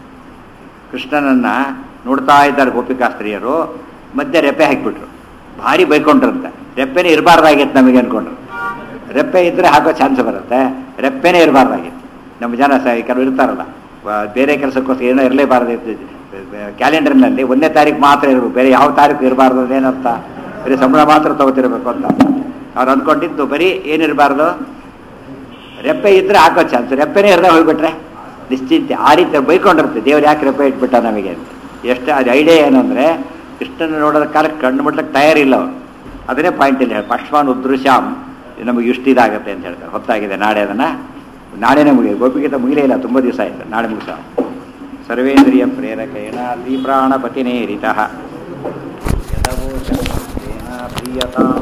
ಕೃಷ್ಣನನ್ನು ನೋಡ್ತಾ ಇದ್ದಾರೆ ಗೋಪಿಕಾಸ್ತ್ರೀಯರು, ಮಧ್ಯೆ ರೆಪ್ಪೆ ಹಾಕಿಬಿಟ್ರು. ಭಾರಿ ಬೈಕೊಂಡ್ರಂತೆ. ರೆಪ್ಪೆನೇ ಇರಬಾರ್ದಾಗಿತ್ತು ನಮಗೆ ಅಂದ್ಕೊಂಡ್ರು. ರೆಪ್ಪೆ ಇದ್ದರೆ ಹಾಕೋ ಚಾನ್ಸ್ ಬರುತ್ತೆ, ರೆಪ್ಪೆನೇ ಇರಬಾರ್ದಾಗಿತ್ತು. ನಮ್ಮ ಜನ ಸ ಕೆಲವು ಇರ್ತಾರಲ್ಲ, ಬೇರೆ ಕೆಲಸಕ್ಕೋಸ್ಕರ ಏನೋ ಇರಲೇಬಾರ್ದು, ಕ್ಯಾಲೆಂಡರ್ನಲ್ಲಿ ಒಂದನೇ ತಾರೀಕು ಮಾತ್ರ ಇರಬೇಕು, ಬೇರೆ ಯಾವ ತಾರೀಕು ಇರಬಾರ್ದು ಏನರ್ಥ, ಬರೀ ಸಂಬಳ ಮಾತ್ರ ತಗೋತಿರ್ಬೇಕು ಅಂತ ಅವ್ರು ಅಂದ್ಕೊಂಡಿದ್ದು. ಬರೀ ಏನಿರಬಾರ್ದು, ರೆಪ್ಪೆ ಇದ್ದರೆ ಹಾಕೋ ಚಾನ್ಸ್, ರೆಪ್ಪೆನೇ ಇರದೆ ಹೋಗ್ಬಿಟ್ರೆ ನಿಶ್ಚಿಂತೆ. ಆ ರೀತಿ ಬೈಕೊಂಡಿರುತ್ತೆ, ದೇವ್ರು ಯಾಕೆ ರೆಪ್ಪೆ ಇಟ್ಬಿಟ್ಟ ನಮಗೆ ಅಂತ. ಎಷ್ಟು ಅದು ಐಡಿಯಾ ಏನು ಅಂದರೆ, ಕೃಷ್ಣನ ನೋಡೋದ ಕಾಲಕ್ಕೆ ಕಣ್ಣು ಮುಟ್ಲಕ್ಕೆ ತಯಾರಿಲ್ಲ ಅವರು. ಅದನ್ನೇ ಪಾಯಿಂಟ್ ಇಲ್ಲಿ ಹೇಳಿ ಪಕ್ಷ್ಮಾನ್ ಉದೃಶ್ಯಾಂ ನಮಗೆ ಇಷ್ಟು ಇದಾಗುತ್ತೆ ಅಂತ ಹೇಳ್ತಾರೆ. ಹೊತ್ತಾಗಿದೆ, ನಾಳೆ ಅದನ್ನು ನಾಳೆನೇ ಮುಗಿಯ ಗೋಪಿಗಿಂತ ಮುಗಿಲೇ ಇಲ್ಲ, ತುಂಬ ದಿವಸ ಆಯಿತು, ನಾಳೆ ಮುಗಿಸ. ಸರ್ವೇಂದ್ರಿಯ ಪ್ರೇರಕೇಣ ಶ್ರೀ ಪ್ರಾಣಪತಿನೇರಿತಃ ಯದವೋ ಪ್ರಿಯತಾಂ